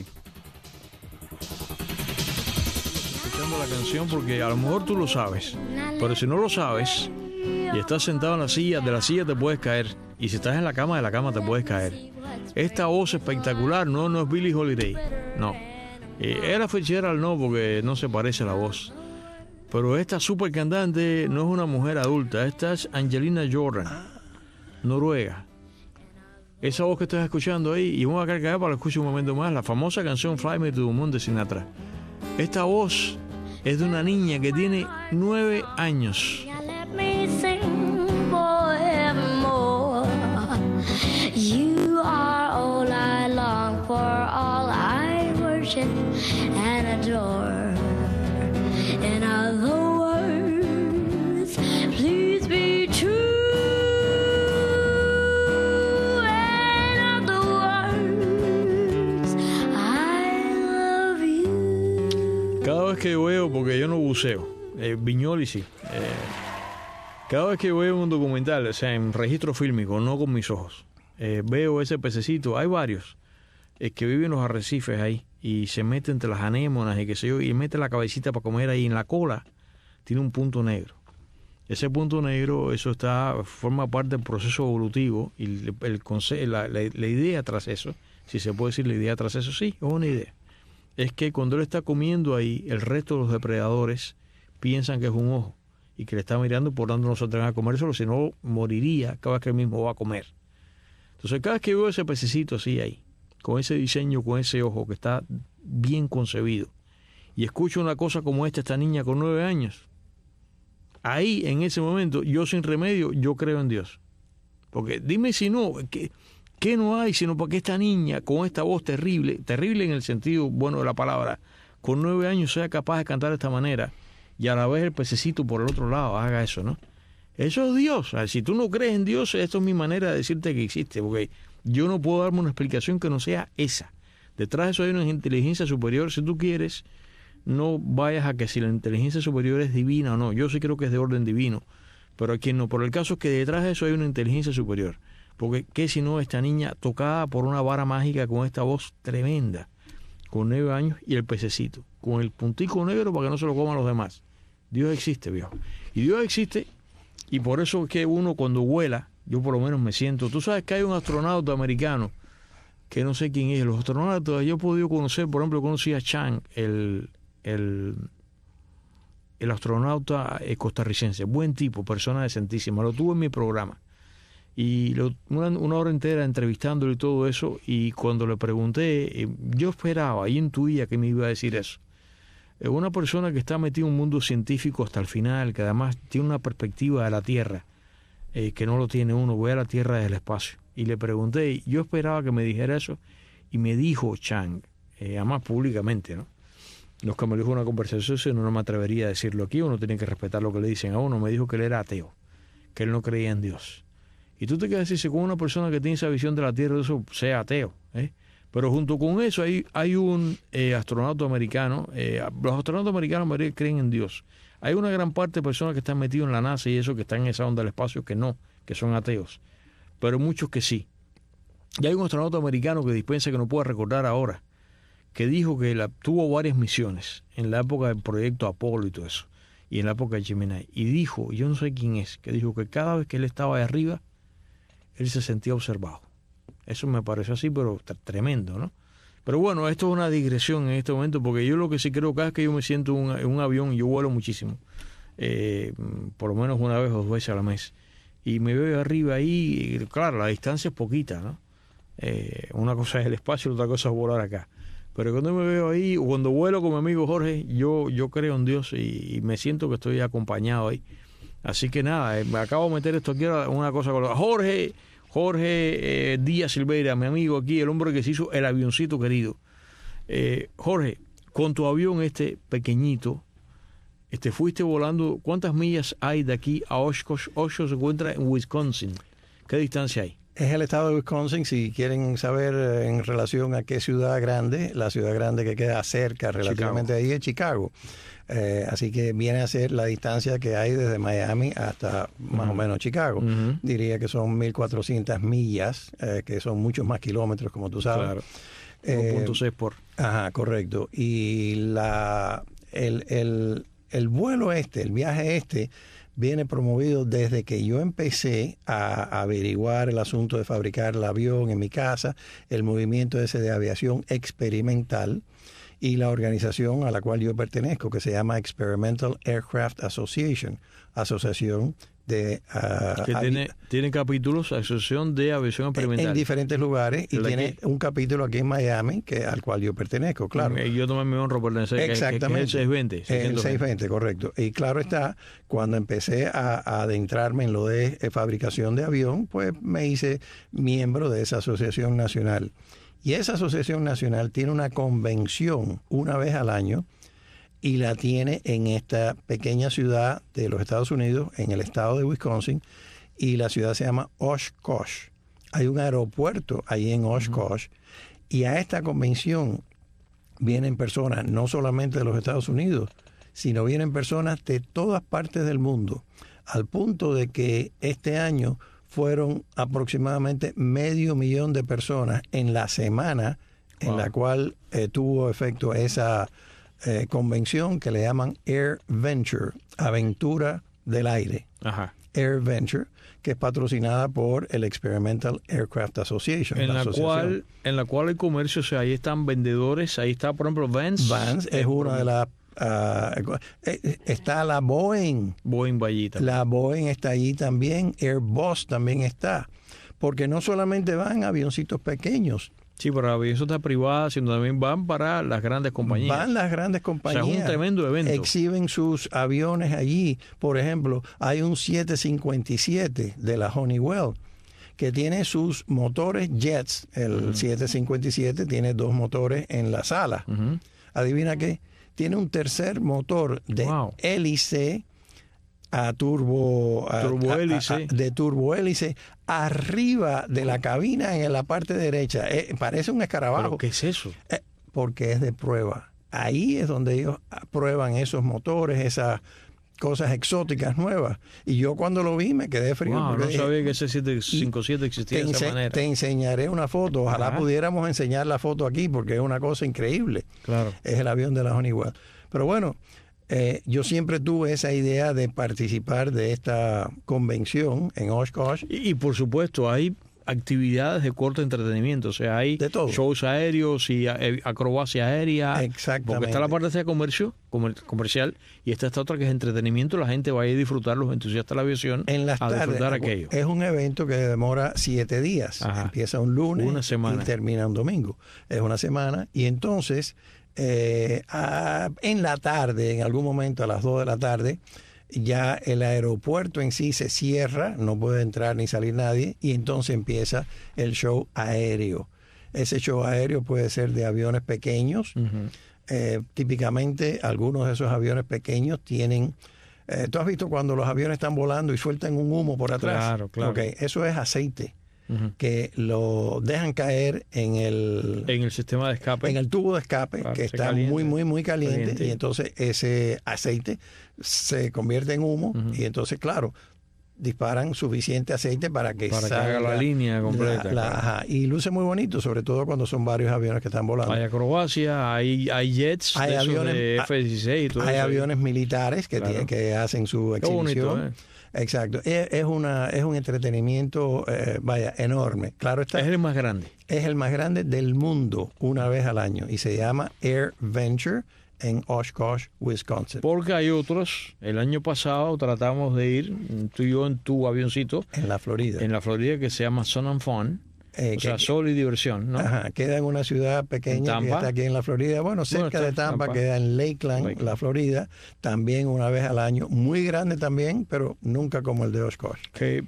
Escuchando la canción porque a lo mejor tú lo sabes, pero si no lo sabes y estás sentado en la silla, de la silla te puedes caer. Y si estás en la cama, de la cama te puedes caer. Esta voz espectacular, no, no es Billie Holiday, no. Eh, Ella Fitzgerald no, porque no se parece a la voz. Pero esta super cantante no es una mujer adulta, esta es Angelina Jordan, noruega. Esa voz que estás escuchando ahí, y vamos a cargar para que lo escuche un momento más, la famosa canción Fly Me to the Moon de Sinatra. Esta voz es de una niña que tiene nueve años. You are all I long for, all I worship and adore. In other words, please be true. In other words, I love you. Cada vez que veo, porque yo no buceo, eh, Viñoli sí. Eh, cada vez que veo un documental, o sea, en registro fílmico, no con mis ojos, Eh, veo ese pececito, hay varios eh, que viven en los arrecifes ahí y se mete entre las anémonas y qué sé yo, y mete la cabecita para comer ahí en la cola, tiene un punto negro. Ese punto negro, eso está forma parte del proceso evolutivo, y el, el conce- la, la, la idea tras eso, si se puede decir la idea tras eso, sí, es una idea, es que cuando él está comiendo ahí, el resto de los depredadores piensan que es un ojo y que le está mirando, por tanto no se atreven a comérselo, si no moriría cada vez que él mismo va a comer. Entonces, cada vez que veo ese pececito así ahí, con ese diseño, con ese ojo que está bien concebido, y escucho una cosa como esta, esta niña con nueve años, ahí, en ese momento, yo sin remedio, yo creo en Dios. Porque dime si no, ¿qué, qué no hay sino para que esta niña, con esta voz terrible, terrible en el sentido bueno de la palabra, con nueve años sea capaz de cantar de esta manera, y a la vez el pececito por el otro lado haga eso, ¿no? Eso es Dios. O sea, si tú no crees en Dios, esto es mi manera de decirte que existe, porque yo no puedo darme una explicación que no sea esa. Detrás de eso hay una inteligencia superior. Si tú quieres, no vayas a que si la inteligencia superior es divina o no. Yo sí creo que es de orden divino, pero aquí no. Por el caso es que detrás de eso hay una inteligencia superior. Porque qué si no, esta niña tocada por una vara mágica con esta voz tremenda, con nueve años, y el pececito, con el puntico negro para que no se lo coman los demás. Dios existe, viejo. Y Dios existe. Y por eso es que uno cuando vuela, yo por lo menos me siento... Tú sabes que hay un astronauta americano, que no sé quién es. Los astronautas, yo he podido conocer, por ejemplo, conocí a Chang, el, el, el astronauta costarricense. Buen tipo, persona decentísima. Lo tuve en mi programa. Y lo, una, una hora entera entrevistándolo y todo eso. Y cuando le pregunté, yo esperaba y intuía que me iba a decir eso. Una persona que está metida en un mundo científico hasta el final, que además tiene una perspectiva de la Tierra, eh, que no lo tiene uno, ve a la Tierra desde el espacio. Y le pregunté, yo esperaba que me dijera eso, y me dijo Chang, eh, además públicamente, ¿no? No es que me dijo una conversación, sino no me atrevería a decirlo aquí, uno tiene que respetar lo que le dicen a uno. Me dijo que él era ateo, que él no creía en Dios. Y tú te quedas así, con una persona que tiene esa visión de la Tierra, eso sea ateo, ¿eh? Pero junto con eso hay, hay un eh, astronauta americano, eh, los astronautas americanos creen en Dios. Hay una gran parte de personas que están metidos en la NASA y eso, que están en esa onda del espacio, que no, que son ateos. Pero muchos que sí. Y hay un astronauta americano que dispensa, que no puedo recordar ahora, que dijo que la, tuvo varias misiones en la época del proyecto Apolo y todo eso, y en la época de Gemini. Y dijo, yo no sé quién es, que dijo que cada vez que él estaba ahí arriba, él se sentía observado. Eso me pareció así, pero tremendo, ¿no? Pero bueno, esto es una digresión en este momento, porque yo lo que sí creo que es que yo me siento en un, un avión, y yo vuelo muchísimo, eh, por lo menos una vez o dos veces a la mes, y me veo arriba ahí, y claro, la distancia es poquita, ¿no? Eh, una cosa es el espacio, otra cosa es volar acá. Pero cuando me veo ahí, o cuando vuelo con mi amigo Jorge, yo, yo creo en Dios y, y me siento que estoy acompañado ahí. Así que nada, eh, me acabo de meter esto aquí, una cosa con la Jorge... Jorge eh, Díaz Silveira, mi amigo aquí, el hombre que se hizo el avioncito querido. Eh, Jorge, con tu avión este pequeñito, este, fuiste volando, ¿cuántas millas hay de aquí a Oshkosh? Oshkosh se encuentra en Wisconsin. ¿Qué distancia hay? Es el estado de Wisconsin. Si quieren saber en relación a qué ciudad grande, la ciudad grande que queda cerca relativamente Chicago. Ahí es Chicago. Eh, así que viene a ser la distancia que hay desde Miami hasta más uh-huh. o menos Chicago. Uh-huh. Diría que son mil cuatrocientas millas, eh, que son muchos más kilómetros, como tú sabes. Claro. uno punto seis por. Ajá, correcto. Y la el, el, el vuelo este, el viaje este, viene promovido desde que yo empecé a, a averiguar el asunto de fabricar el avión en mi casa, el movimiento ese de aviación experimental, y la organización a la cual yo pertenezco, que se llama Experimental Aircraft Association, asociación de... Uh, que tiene, tiene capítulos, Asociación de Aviación Experimental. En diferentes lugares, y ¿La tiene que? un capítulo aquí en Miami, que al cual yo pertenezco, claro. Yo también me honro por pertenecer. Exactamente. Que, que es el seiscientos veinte. El seiscientos veinte, correcto. Y claro está, cuando empecé a, a adentrarme en lo de eh, fabricación de avión, pues me hice miembro de esa asociación nacional. Y esa asociación nacional tiene una convención una vez al año, y la tiene en esta pequeña ciudad de los Estados Unidos, en el estado de Wisconsin, y la ciudad se llama Oshkosh. Hay un aeropuerto ahí en Oshkosh, uh-huh. y a esta convención vienen personas no solamente de los Estados Unidos, sino vienen personas de todas partes del mundo, al punto de que este año fueron aproximadamente medio millón de personas en la semana wow. en la cual eh, tuvo efecto esa eh, convención que le llaman Air Venture, Aventura del Aire. Ajá. Air Venture, que es patrocinada por el Experimental Aircraft Association. En la, la cual en la cual el comercio, o sea, ahí están vendedores, ahí está, por ejemplo, Vance. Vance es una de las... Uh, está la Boeing. Boeing Vallita. La Boeing está allí también. Airbus también está. Porque no solamente van avioncitos pequeños. Sí, pero avioncitos privadas, sino también van para las grandes compañías. Van las grandes compañías. O sea, es un tremendo evento. Exhiben sus aviones allí. Por ejemplo, hay un siete cincuenta y siete de la Honeywell que tiene sus motores jets. El uh-huh. siete cincuenta y siete tiene dos motores en la sala. Uh-huh. ¿Adivina qué? Tiene un tercer motor de wow. hélice a turbo, a, turbohélice. A, a, de turbohélice arriba de la cabina en la parte derecha. Eh, parece un escarabajo. ¿Pero qué es eso? Eh, porque es de prueba. Ahí es donde ellos prueban esos motores, esas cosas exóticas nuevas. Y yo cuando lo vi me quedé frío. Wow, no dije, sabía que ese siete cincuenta y siete existía de esa manera. Te enseñaré una foto. Ojalá Ajá. pudiéramos enseñar la foto aquí porque es una cosa increíble. Claro. Es el avión de la Honeywell. Pero bueno, eh, yo siempre tuve esa idea de participar de esta convención en Oshkosh. Y, y por supuesto hay actividades de corto entretenimiento, o sea, hay de todo. Shows aéreos y acrobacia aérea. Exactamente. Porque está la parte de comercio, comercial, y está esta otra que es entretenimiento, la gente va a ir a disfrutar, los entusiastas de la aviación, en las a tardes, disfrutar aquello. Es un evento que demora siete días. Ajá. Empieza un lunes una semana. y termina un domingo. Es una semana, y entonces eh, a, en la tarde, en algún momento a las dos de la tarde, ya el aeropuerto en sí se cierra, no puede entrar ni salir nadie, y entonces empieza el show aéreo. Ese show aéreo puede ser de aviones pequeños. Uh-huh. Eh, típicamente algunos de esos aviones pequeños tienen... Eh, ¿Tú has visto cuando los aviones están volando y sueltan un humo por atrás? Claro, claro. Okay, eso es aceite. uh-huh. que lo dejan caer en el en el sistema de escape, en el tubo de escape, claro, que está caliente, muy muy muy caliente, caliente, y entonces ese aceite se convierte en humo, uh-huh. y entonces claro, disparan suficiente aceite para que para salga que haga la línea completa. La, la, ajá, y luce muy bonito, sobre todo cuando son varios aviones que están volando. Hay acrobacia, hay, hay jets, hay de aviones, de F dieciséis. Y todo hay eso. aviones militares que, claro. tienen, que hacen su exhibición. Bonito, ¿eh? Exacto. Es, es, una, es un entretenimiento, eh, vaya, enorme. Claro está. Es el más grande. Es el más grande del mundo una vez al año y se llama Air Venture en Oshkosh, Wisconsin. Porque hay otros. El año pasado tratamos de ir, tú y yo en tu avioncito. En la Florida. En la Florida, que se llama Sun and Fun. Eh, o sea, que, sol y diversión, ¿no? Ajá, queda en una ciudad pequeña que está aquí en la Florida. Bueno, cerca bueno, de Tampa, Tampa, queda en Lakeland, Lakeland, la Florida. También una vez al año. Muy grande también, pero nunca como el de Oshkosh. Que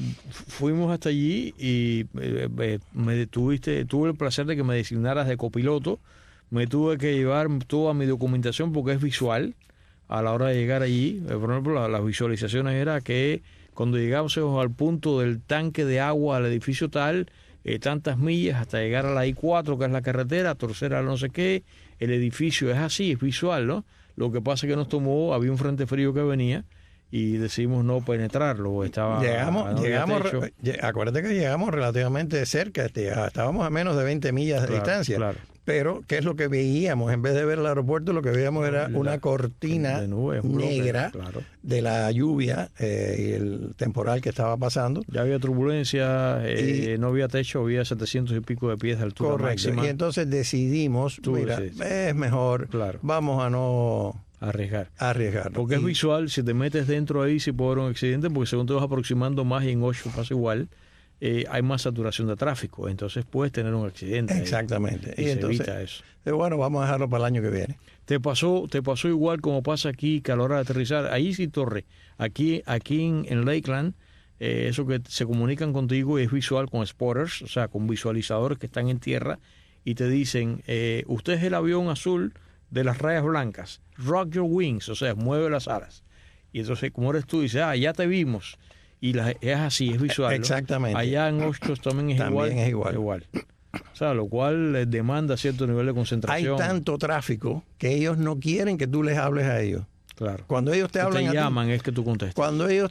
fuimos hasta allí y eh, me detuviste, tuve el placer de que me designaras de copiloto. Me tuve que llevar toda mi documentación porque es visual a la hora de llegar allí. Por ejemplo, la, las visualizaciones era que cuando llegamos al punto del tanque de agua al edificio tal, eh, tantas millas hasta llegar a la I cuatro, que es la carretera, torcer a no sé qué, el edificio es así, es visual, ¿no? Lo que pasa es que nos tomó, había un frente frío que venía y decidimos no penetrarlo. Estaba llegamos, a, a llegamos acuérdate que llegamos relativamente cerca, estábamos a menos de veinte millas de claro, distancia. Claro. Pero, ¿qué es lo que veíamos? En vez de ver el aeropuerto, lo que veíamos era una la, cortina de nubes, negra bloque, claro. de la lluvia eh, y el temporal que estaba pasando. Ya había turbulencia, eh, y, no había techo, había setecientos y pico de pies de altura correcto, máxima. Y entonces decidimos, Tú mira, decides. es mejor, claro. vamos a no... Arriesgar. Arriesgar. Porque y, es visual, si te metes dentro ahí, si puede haber un accidente, porque según te vas aproximando más y en ocho pasa igual. Eh, hay más saturación de tráfico, entonces puedes tener un accidente. Exactamente. Y, y y se entonces, evita eso. Eh, bueno, vamos a dejarlo para el año que viene. Te pasó, te pasó igual como pasa aquí, que a la hora de aterrizar, ahí sí, Torre, aquí, aquí en, en Lakeland, eh, eso que se comunican contigo es visual con spotters, o sea, con visualizadores que están en tierra y te dicen, eh, usted es el avión azul de las rayas blancas, rock your wings, o sea, mueve las alas. Y entonces, como eres tú, dices, ah, ya te vimos. Y la, es así, es visual. Exactamente. ¿no? Allá en Oshkosh también es también igual. es igual. igual. O sea, lo cual demanda cierto nivel de concentración. Hay tanto tráfico que ellos no quieren que tú les hables a ellos. Claro. Cuando ellos te si hablan te a llaman ti, es que tú contestas. Cuando ellos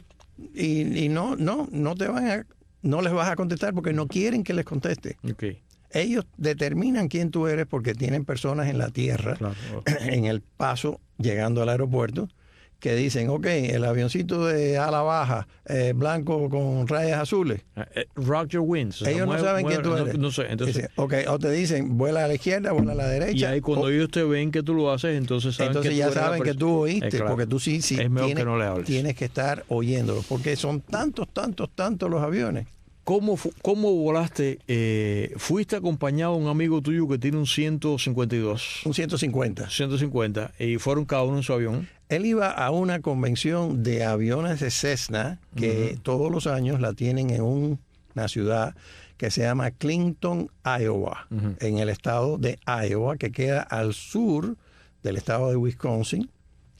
y, y no no no te van a no les vas a contestar porque no quieren que les conteste. Okay. Ellos determinan quién tú eres porque tienen personas en la tierra, claro. en el paso llegando al aeropuerto, que dicen, ok, el avioncito de ala baja, eh, blanco con rayas azules. Uh, uh, rock your wings. O sea, ellos mueve, no saben mueve, quién tú eres. No, no sé, entonces... Dicen, ok, o te dicen, vuela a la izquierda, vuela a la derecha. Y ahí cuando o, ellos te ven que tú lo haces, entonces saben entonces que ya tú eres saben que tú oíste, eh, claro. porque tú sí, sí es mejor tienes, que no le hables. Tienes que estar oyéndolo, porque son tantos, tantos, tantos los aviones. ¿Cómo, cómo volaste? Eh, ¿Fuiste acompañado de un amigo tuyo que tiene un ciento cincuenta y dos? Un ciento cincuenta. ciento cincuenta. ¿Y fueron cada uno en su avión? Él iba a una convención de aviones de Cessna, que uh-huh. todos los años la tienen en un, una ciudad que se llama Clinton, Iowa, uh-huh. en el estado de Iowa, que queda al sur del estado de Wisconsin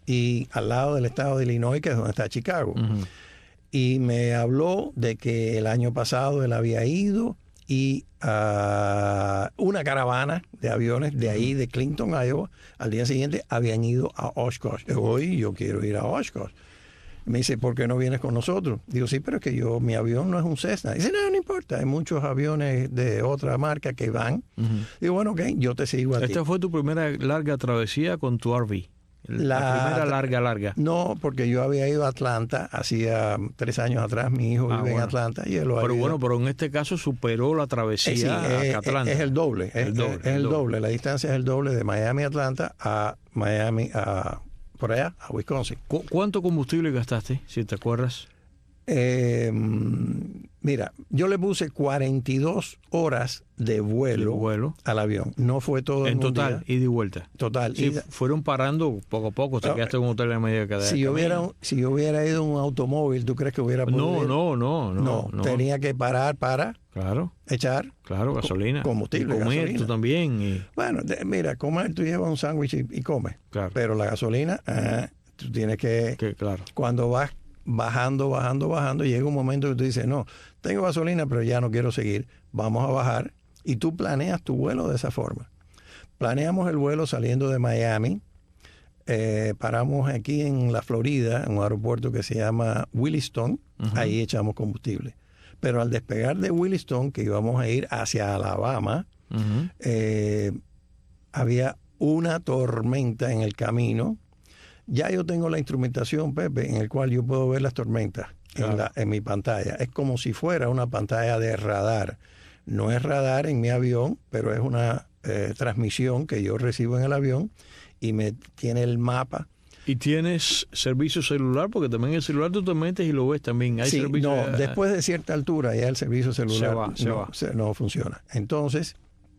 y al lado del estado de Illinois, que es donde está Chicago. Uh-huh. Y me habló de que el año pasado él había ido y uh, una caravana de aviones de ahí, de Clinton, Iowa, al día siguiente habían ido a Oshkosh. Hoy yo quiero ir a Oshkosh. Me dice, ¿por qué no vienes con nosotros? Digo, sí, pero es que yo, mi avión no es un Cessna. Dice, no, no importa, hay muchos aviones de otra marca que van. Uh-huh. Digo, bueno, ok, yo te sigo a ti. Esta fue tu primera larga travesía con tu R V. La, la primera larga, larga. No, porque yo había ido a Atlanta hacía tres años atrás. Mi hijo ah, vive bueno. en Atlanta y él lo Pero ha bueno, pero en este caso superó la travesía eh, sí, a eh, Atlanta. Es el doble. El es, doble, es el doble. doble. La distancia es el doble de Miami a Atlanta a Miami a por allá a Wisconsin. ¿Cu- ¿Cuánto combustible gastaste, si te acuerdas? Eh, mira, yo le puse cuarenta y dos horas de vuelo, de vuelo al avión. No fue todo en, en total, ida y vuelta. Total. Sí, ida. Fueron parando poco a poco, te quedaste en un hotel a medida que si yo hubiera Si yo hubiera ido en un automóvil, ¿tú crees que hubiera podido? No, no, no, no, no. No, tenía que parar para claro. echar claro, gasolina. Combustible, y comer gasolina. Tú también. Y... Bueno, de, mira, comer, tú llevas un sándwich y, y comes. Claro. Pero la gasolina, ah, tú tienes que... que claro. Cuando vas bajando, bajando, bajando, y llega un momento que tú dices, no, tengo gasolina, pero ya no quiero seguir, vamos a bajar, y tú planeas tu vuelo de esa forma. Planeamos el vuelo saliendo de Miami, eh, paramos aquí en la Florida, en un aeropuerto que se llama Williston, uh-huh. Ahí echamos combustible. Pero al despegar de Williston, que íbamos a ir hacia Alabama, uh-huh. eh, había una tormenta en el camino. Ya yo tengo la instrumentación, Pepe, en el cual yo puedo ver las tormentas claro. en, la, en mi pantalla. Es como si fuera una pantalla de radar. No es radar en mi avión, pero es una eh, transmisión que yo recibo en el avión y me tiene el mapa. ¿Y tienes servicio celular? Porque también el celular tú te metes y lo ves también. ¿Hay sí, servicio? no, después de cierta altura ya el servicio celular se va, se no, va. Se, no funciona. Entonces,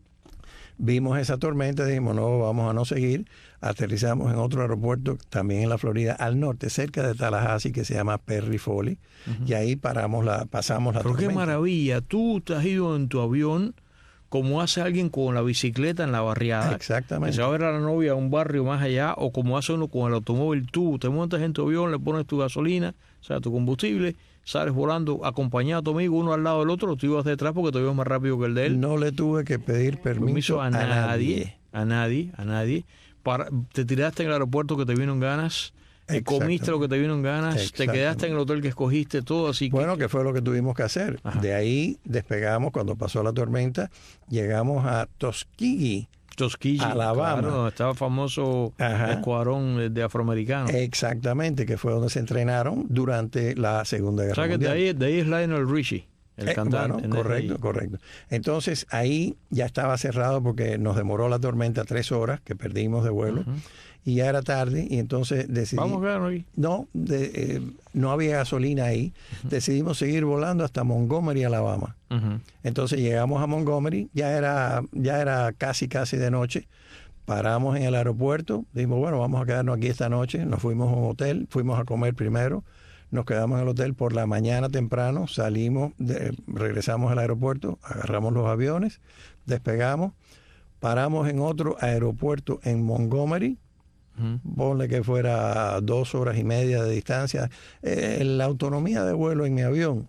vimos esa tormenta, dijimos, no, vamos a no seguir. Aterrizamos en otro aeropuerto, también en la Florida, al norte, cerca de Tallahassee, que se llama Perry Foley. Uh-huh. Y ahí paramos la, pasamos la Pero tormenta. qué maravilla. Tú te has ido en tu avión como hace alguien con la bicicleta en la barriada. Exactamente. Que se va a ver a la novia a un barrio más allá, o como hace uno con el automóvil. Tú te montas en tu avión, le pones tu gasolina, o sea, tu combustible, sales volando acompañado a tu amigo, uno al lado del otro, tú ibas detrás porque tu avión es más rápido que el de él. No le tuve que pedir permiso, permiso a, a nadie, nadie. A nadie, a nadie. Para, te tiraste en el aeropuerto que te vino en ganas, te comiste lo que te vino en ganas, te quedaste en el hotel que escogiste, todo así. Bueno, que, que fue lo que tuvimos que hacer. Ajá. De ahí despegamos cuando pasó la tormenta, llegamos a Tuskegee, Tuskegee, Alabama. Claro, donde estaba el famoso Ajá. escuadrón de afroamericanos. Exactamente, que fue donde se entrenaron durante la Segunda Guerra o sea, que Mundial. De ahí, de ahí es Lionel Richie. El eh, cantante. Bueno, correcto, correcto. Entonces ahí ya estaba cerrado porque nos demoró la tormenta tres horas que perdimos de vuelo. Uh-huh. Y ya era tarde y entonces decidimos... Vamos a quedarnos ahí. No, de, eh, no había gasolina ahí. Uh-huh. Decidimos seguir volando hasta Montgomery, Alabama. Uh-huh. Entonces llegamos a Montgomery, ya era, ya era casi, casi de noche. Paramos en el aeropuerto, dijimos, bueno, vamos a quedarnos aquí esta noche. Nos fuimos a un hotel, fuimos a comer primero. Nos quedamos en el hotel por la mañana temprano, salimos, de, regresamos al aeropuerto, agarramos los aviones, despegamos, paramos en otro aeropuerto en Montgomery, uh-huh. ponle que fuera dos horas y media de distancia. Eh, la autonomía de vuelo en mi avión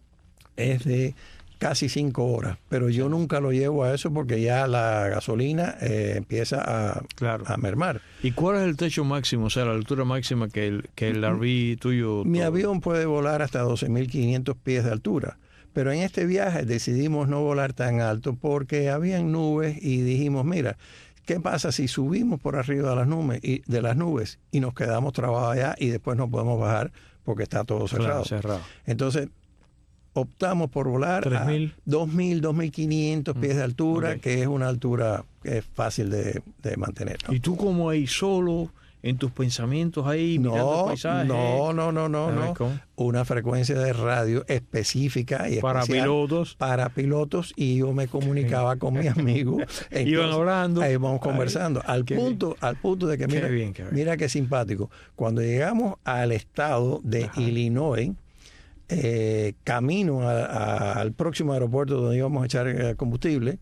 es de casi cinco horas, pero yo nunca lo llevo a eso porque ya la gasolina eh, empieza a, claro. a mermar. ¿Y cuál es el techo máximo, o sea, la altura máxima que el, que el R V tuyo? Mi todo? avión puede volar hasta doce mil quinientos pies de altura, pero en este viaje decidimos no volar tan alto porque habían nubes y dijimos, mira, ¿qué pasa si subimos por arriba de las nubes y, de las nubes y nos quedamos trabados allá y después no podemos bajar porque está todo cerrado? Claro, cerrado. Entonces, optamos por volar ¿tres mil? a dos mil, dos mil quinientos pies de altura, okay. que es una altura que es fácil de, de mantener, ¿no? ¿Y tú como ahí solo, en tus pensamientos ahí, no, mirando el paisaje? No, no, no, no, no. Una frecuencia de radio específica y para pilotos. Para pilotos, y yo me comunicaba con mi amigo. Entonces, iban hablando. Ahí íbamos conversando. Ay, al punto, bien. al punto de que mira, qué bien, qué bien. mira qué simpático. Cuando llegamos al estado de Ajá. Illinois, Eh, camino a, a, al próximo aeropuerto donde íbamos a echar eh, combustible,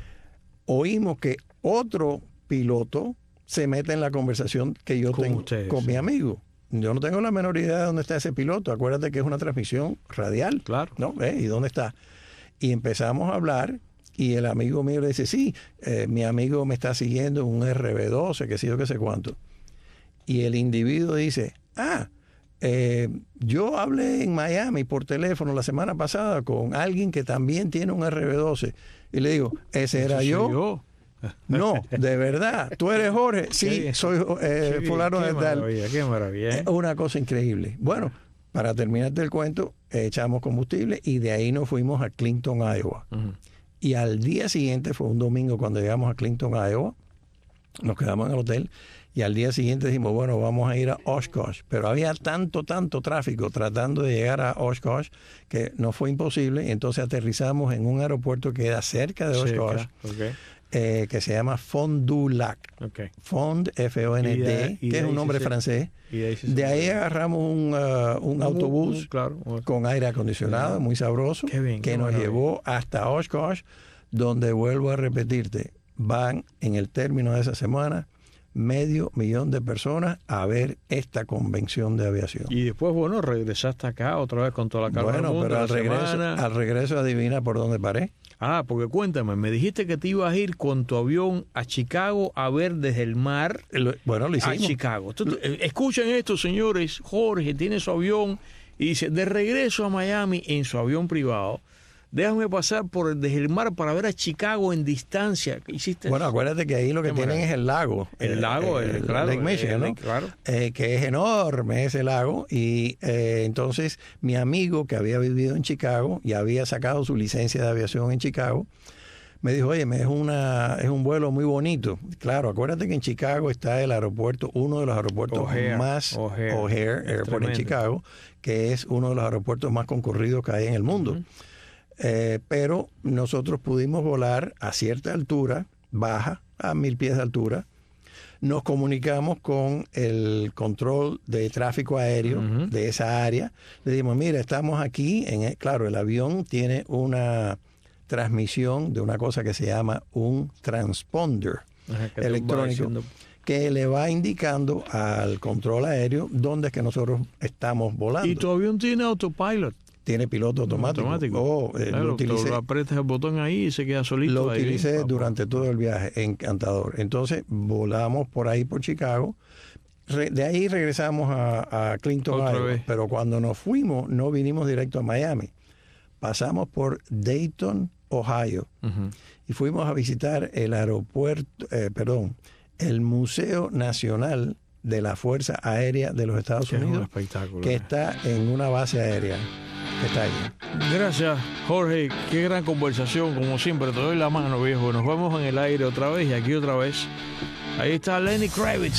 oímos que otro piloto se mete en la conversación que yo con tengo ustedes, con sí. mi amigo. Yo no tengo la menor idea de dónde está ese piloto. Acuérdate que es una transmisión radial. Claro. ¿No? ¿Eh? ¿Y dónde está? Y empezamos a hablar y el amigo mío le dice, sí, eh, mi amigo me está siguiendo en un R B doce, que sé yo, que sé cuánto. Y el individuo dice, ah, Eh, yo hablé en Miami por teléfono la semana pasada con alguien que también tiene un R B doce y le digo, ¿ese era yo? yo? No, de verdad. ¿Tú eres Jorge? Sí, soy eh, fulano de tal. Maravilla, qué maravilla. ¿eh? Es una cosa increíble. Bueno, para terminarte el cuento, echamos combustible y de ahí nos fuimos a Clinton, Iowa. Uh-huh. Y al día siguiente, fue un domingo cuando llegamos a Clinton, Iowa, nos quedamos en el hotel. Y al día siguiente dijimos, bueno, vamos a ir a Oshkosh. Pero había tanto, tanto tráfico tratando de llegar a Oshkosh que no fue imposible. Entonces aterrizamos en un aeropuerto que queda cerca de Oshkosh, okay. eh, que se llama Fond du Lac. Okay. Fond, F O N D, de, que es un nombre se, francés. De ahí, de ahí agarramos un, uh, un autobús uh, claro, uh, con aire acondicionado, uh, muy sabroso, bien, que nos llevó hasta Oshkosh, donde, vuelvo a repetirte, van en el término de esa semana medio millón de personas a ver esta convención de aviación. Y después, bueno, regresaste acá otra vez con toda la calma Bueno, del mundo, pero al la regreso, semana. al regreso adivina por dónde paré. Ah, porque cuéntame, me dijiste que te ibas a ir con tu avión a Chicago a ver desde el mar Lo- bueno, lo a hicimos. Chicago. Entonces, eh, escuchen esto, señores. Jorge tiene su avión y dice, de regreso a Miami en su avión privado, déjame pasar por desde el mar para ver a Chicago en distancia. ¿Qué hiciste? Bueno, acuérdate que ahí lo que Qué tienen maravilla. es el lago. El eh, lago, el- claro, Lake Michigan, el ¿no? lake, claro. Eh, que es enorme ese lago. Y eh, entonces mi amigo que había vivido en Chicago y había sacado su licencia de aviación en Chicago, me dijo, oye, es, una, es un vuelo muy bonito. Claro, acuérdate que en Chicago está el aeropuerto, uno de los aeropuertos O'Hare, más, O'Hare. O'Hare Es Airport en tremendo. Chicago, que es uno de los aeropuertos más concurridos que hay en el mundo. Ujú. Eh, pero nosotros pudimos volar a cierta altura, baja, a mil pies de altura. Nos comunicamos con el control de tráfico aéreo Ujú. de esa área. Le dijimos, mira, estamos aquí. En el- claro, el avión tiene una transmisión de una cosa que se llama un transponder Ajá, que tú vas electrónico diciendo. que le va indicando al control aéreo dónde es que nosotros estamos volando. Y tu avión tiene autopilot. Tiene piloto automático. automático. Oh, eh, Claro, lo tú utilicé, lo aprietas el botón ahí y se queda solito. lo ahí. utilicé Ah, durante todo el viaje, encantador. Entonces volamos por ahí por Chicago. Re- de ahí regresamos a, a Clinton, Otra Iowa. vez. Pero cuando nos fuimos, no vinimos directo a Miami. Pasamos por Dayton, Ohio. Ujú. Y fuimos a visitar el aeropuerto, eh, perdón, el Museo Nacional de la Fuerza Aérea de los Estados Que es un Unidos, espectáculo. que está en una base aérea que está allí. Gracias, Jorge. Qué gran conversación. Como siempre, te doy la mano, viejo. Nos vemos en el aire otra vez y aquí otra vez. Ahí está Lenny Kravitz.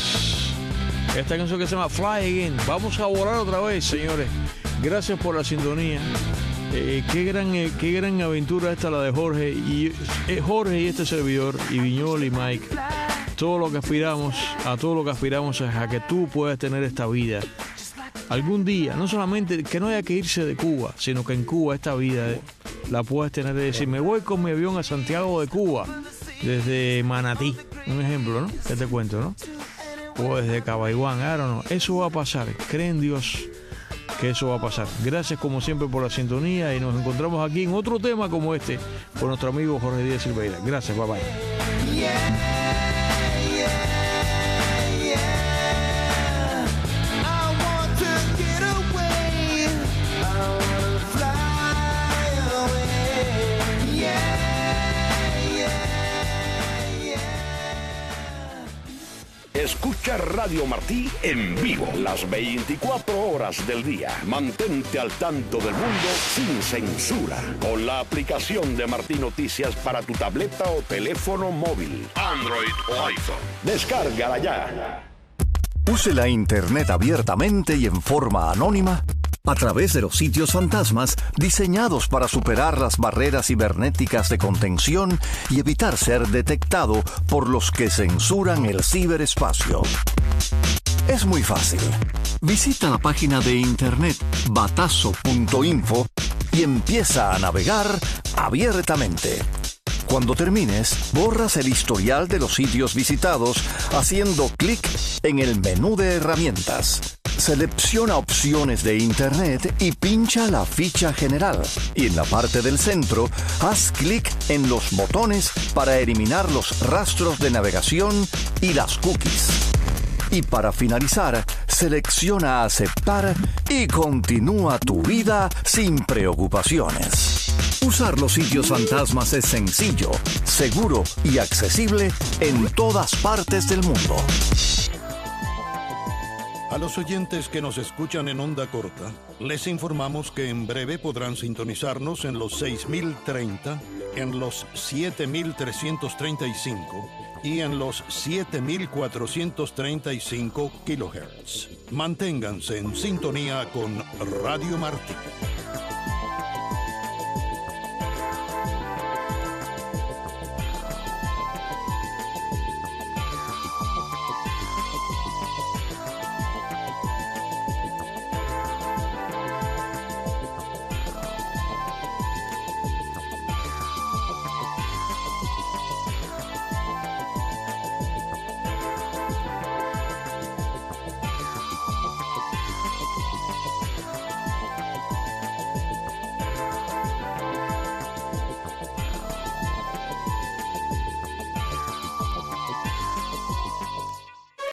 Esta canción que se llama Fly Again. Vamos a volar otra vez, señores. Gracias por la sintonía. Eh, qué gran eh, qué gran aventura esta la de Jorge y eh, Jorge y este servidor y Viñol y Mike. Todo lo que aspiramos, a todo lo que aspiramos es a que tú puedas tener esta vida. Algún día, no solamente que no haya que irse de Cuba, sino que en Cuba esta vida eh, la puedas tener. Es decir, me voy con mi avión a Santiago de Cuba, desde Manatí, un ejemplo, ¿no? ¿Qué te cuento, no? O desde Cabaiguán, I don't know. Eso va a pasar, cree en Dios que eso va a pasar. Gracias como siempre por la sintonía y nos encontramos aquí en otro tema como este con nuestro amigo Jorge Díaz Silveira. Gracias, bye bye. Escucha Radio Martí en vivo las veinticuatro horas del día. Mantente al tanto del mundo sin censura con la aplicación de Martí Noticias para tu tableta o teléfono móvil, Android o iPhone. Descárgala ya. Use la Internet abiertamente y en forma anónima a través de los sitios fantasmas diseñados para superar las barreras cibernéticas de contención y evitar ser detectado por los que censuran el ciberespacio. Es muy fácil. Visita la página de internet batazo punto info y empieza a navegar abiertamente. Cuando termines, borras el historial de los sitios visitados haciendo clic en el menú de herramientas. Selecciona opciones de Internet y pincha la ficha general. Y en la parte del centro, haz clic en los botones para eliminar los rastros de navegación y las cookies. Y para finalizar, selecciona aceptar y continúa tu vida sin preocupaciones. Usar los sitios fantasmas es sencillo, seguro y accesible en todas partes del mundo. A los oyentes que nos escuchan en onda corta, les informamos que en breve podrán sintonizarnos en los seis mil treinta, en los siete mil trescientos treinta y cinco y en los siete mil cuatrocientos treinta y cinco kilohertz. Manténganse en sintonía con Radio Martí.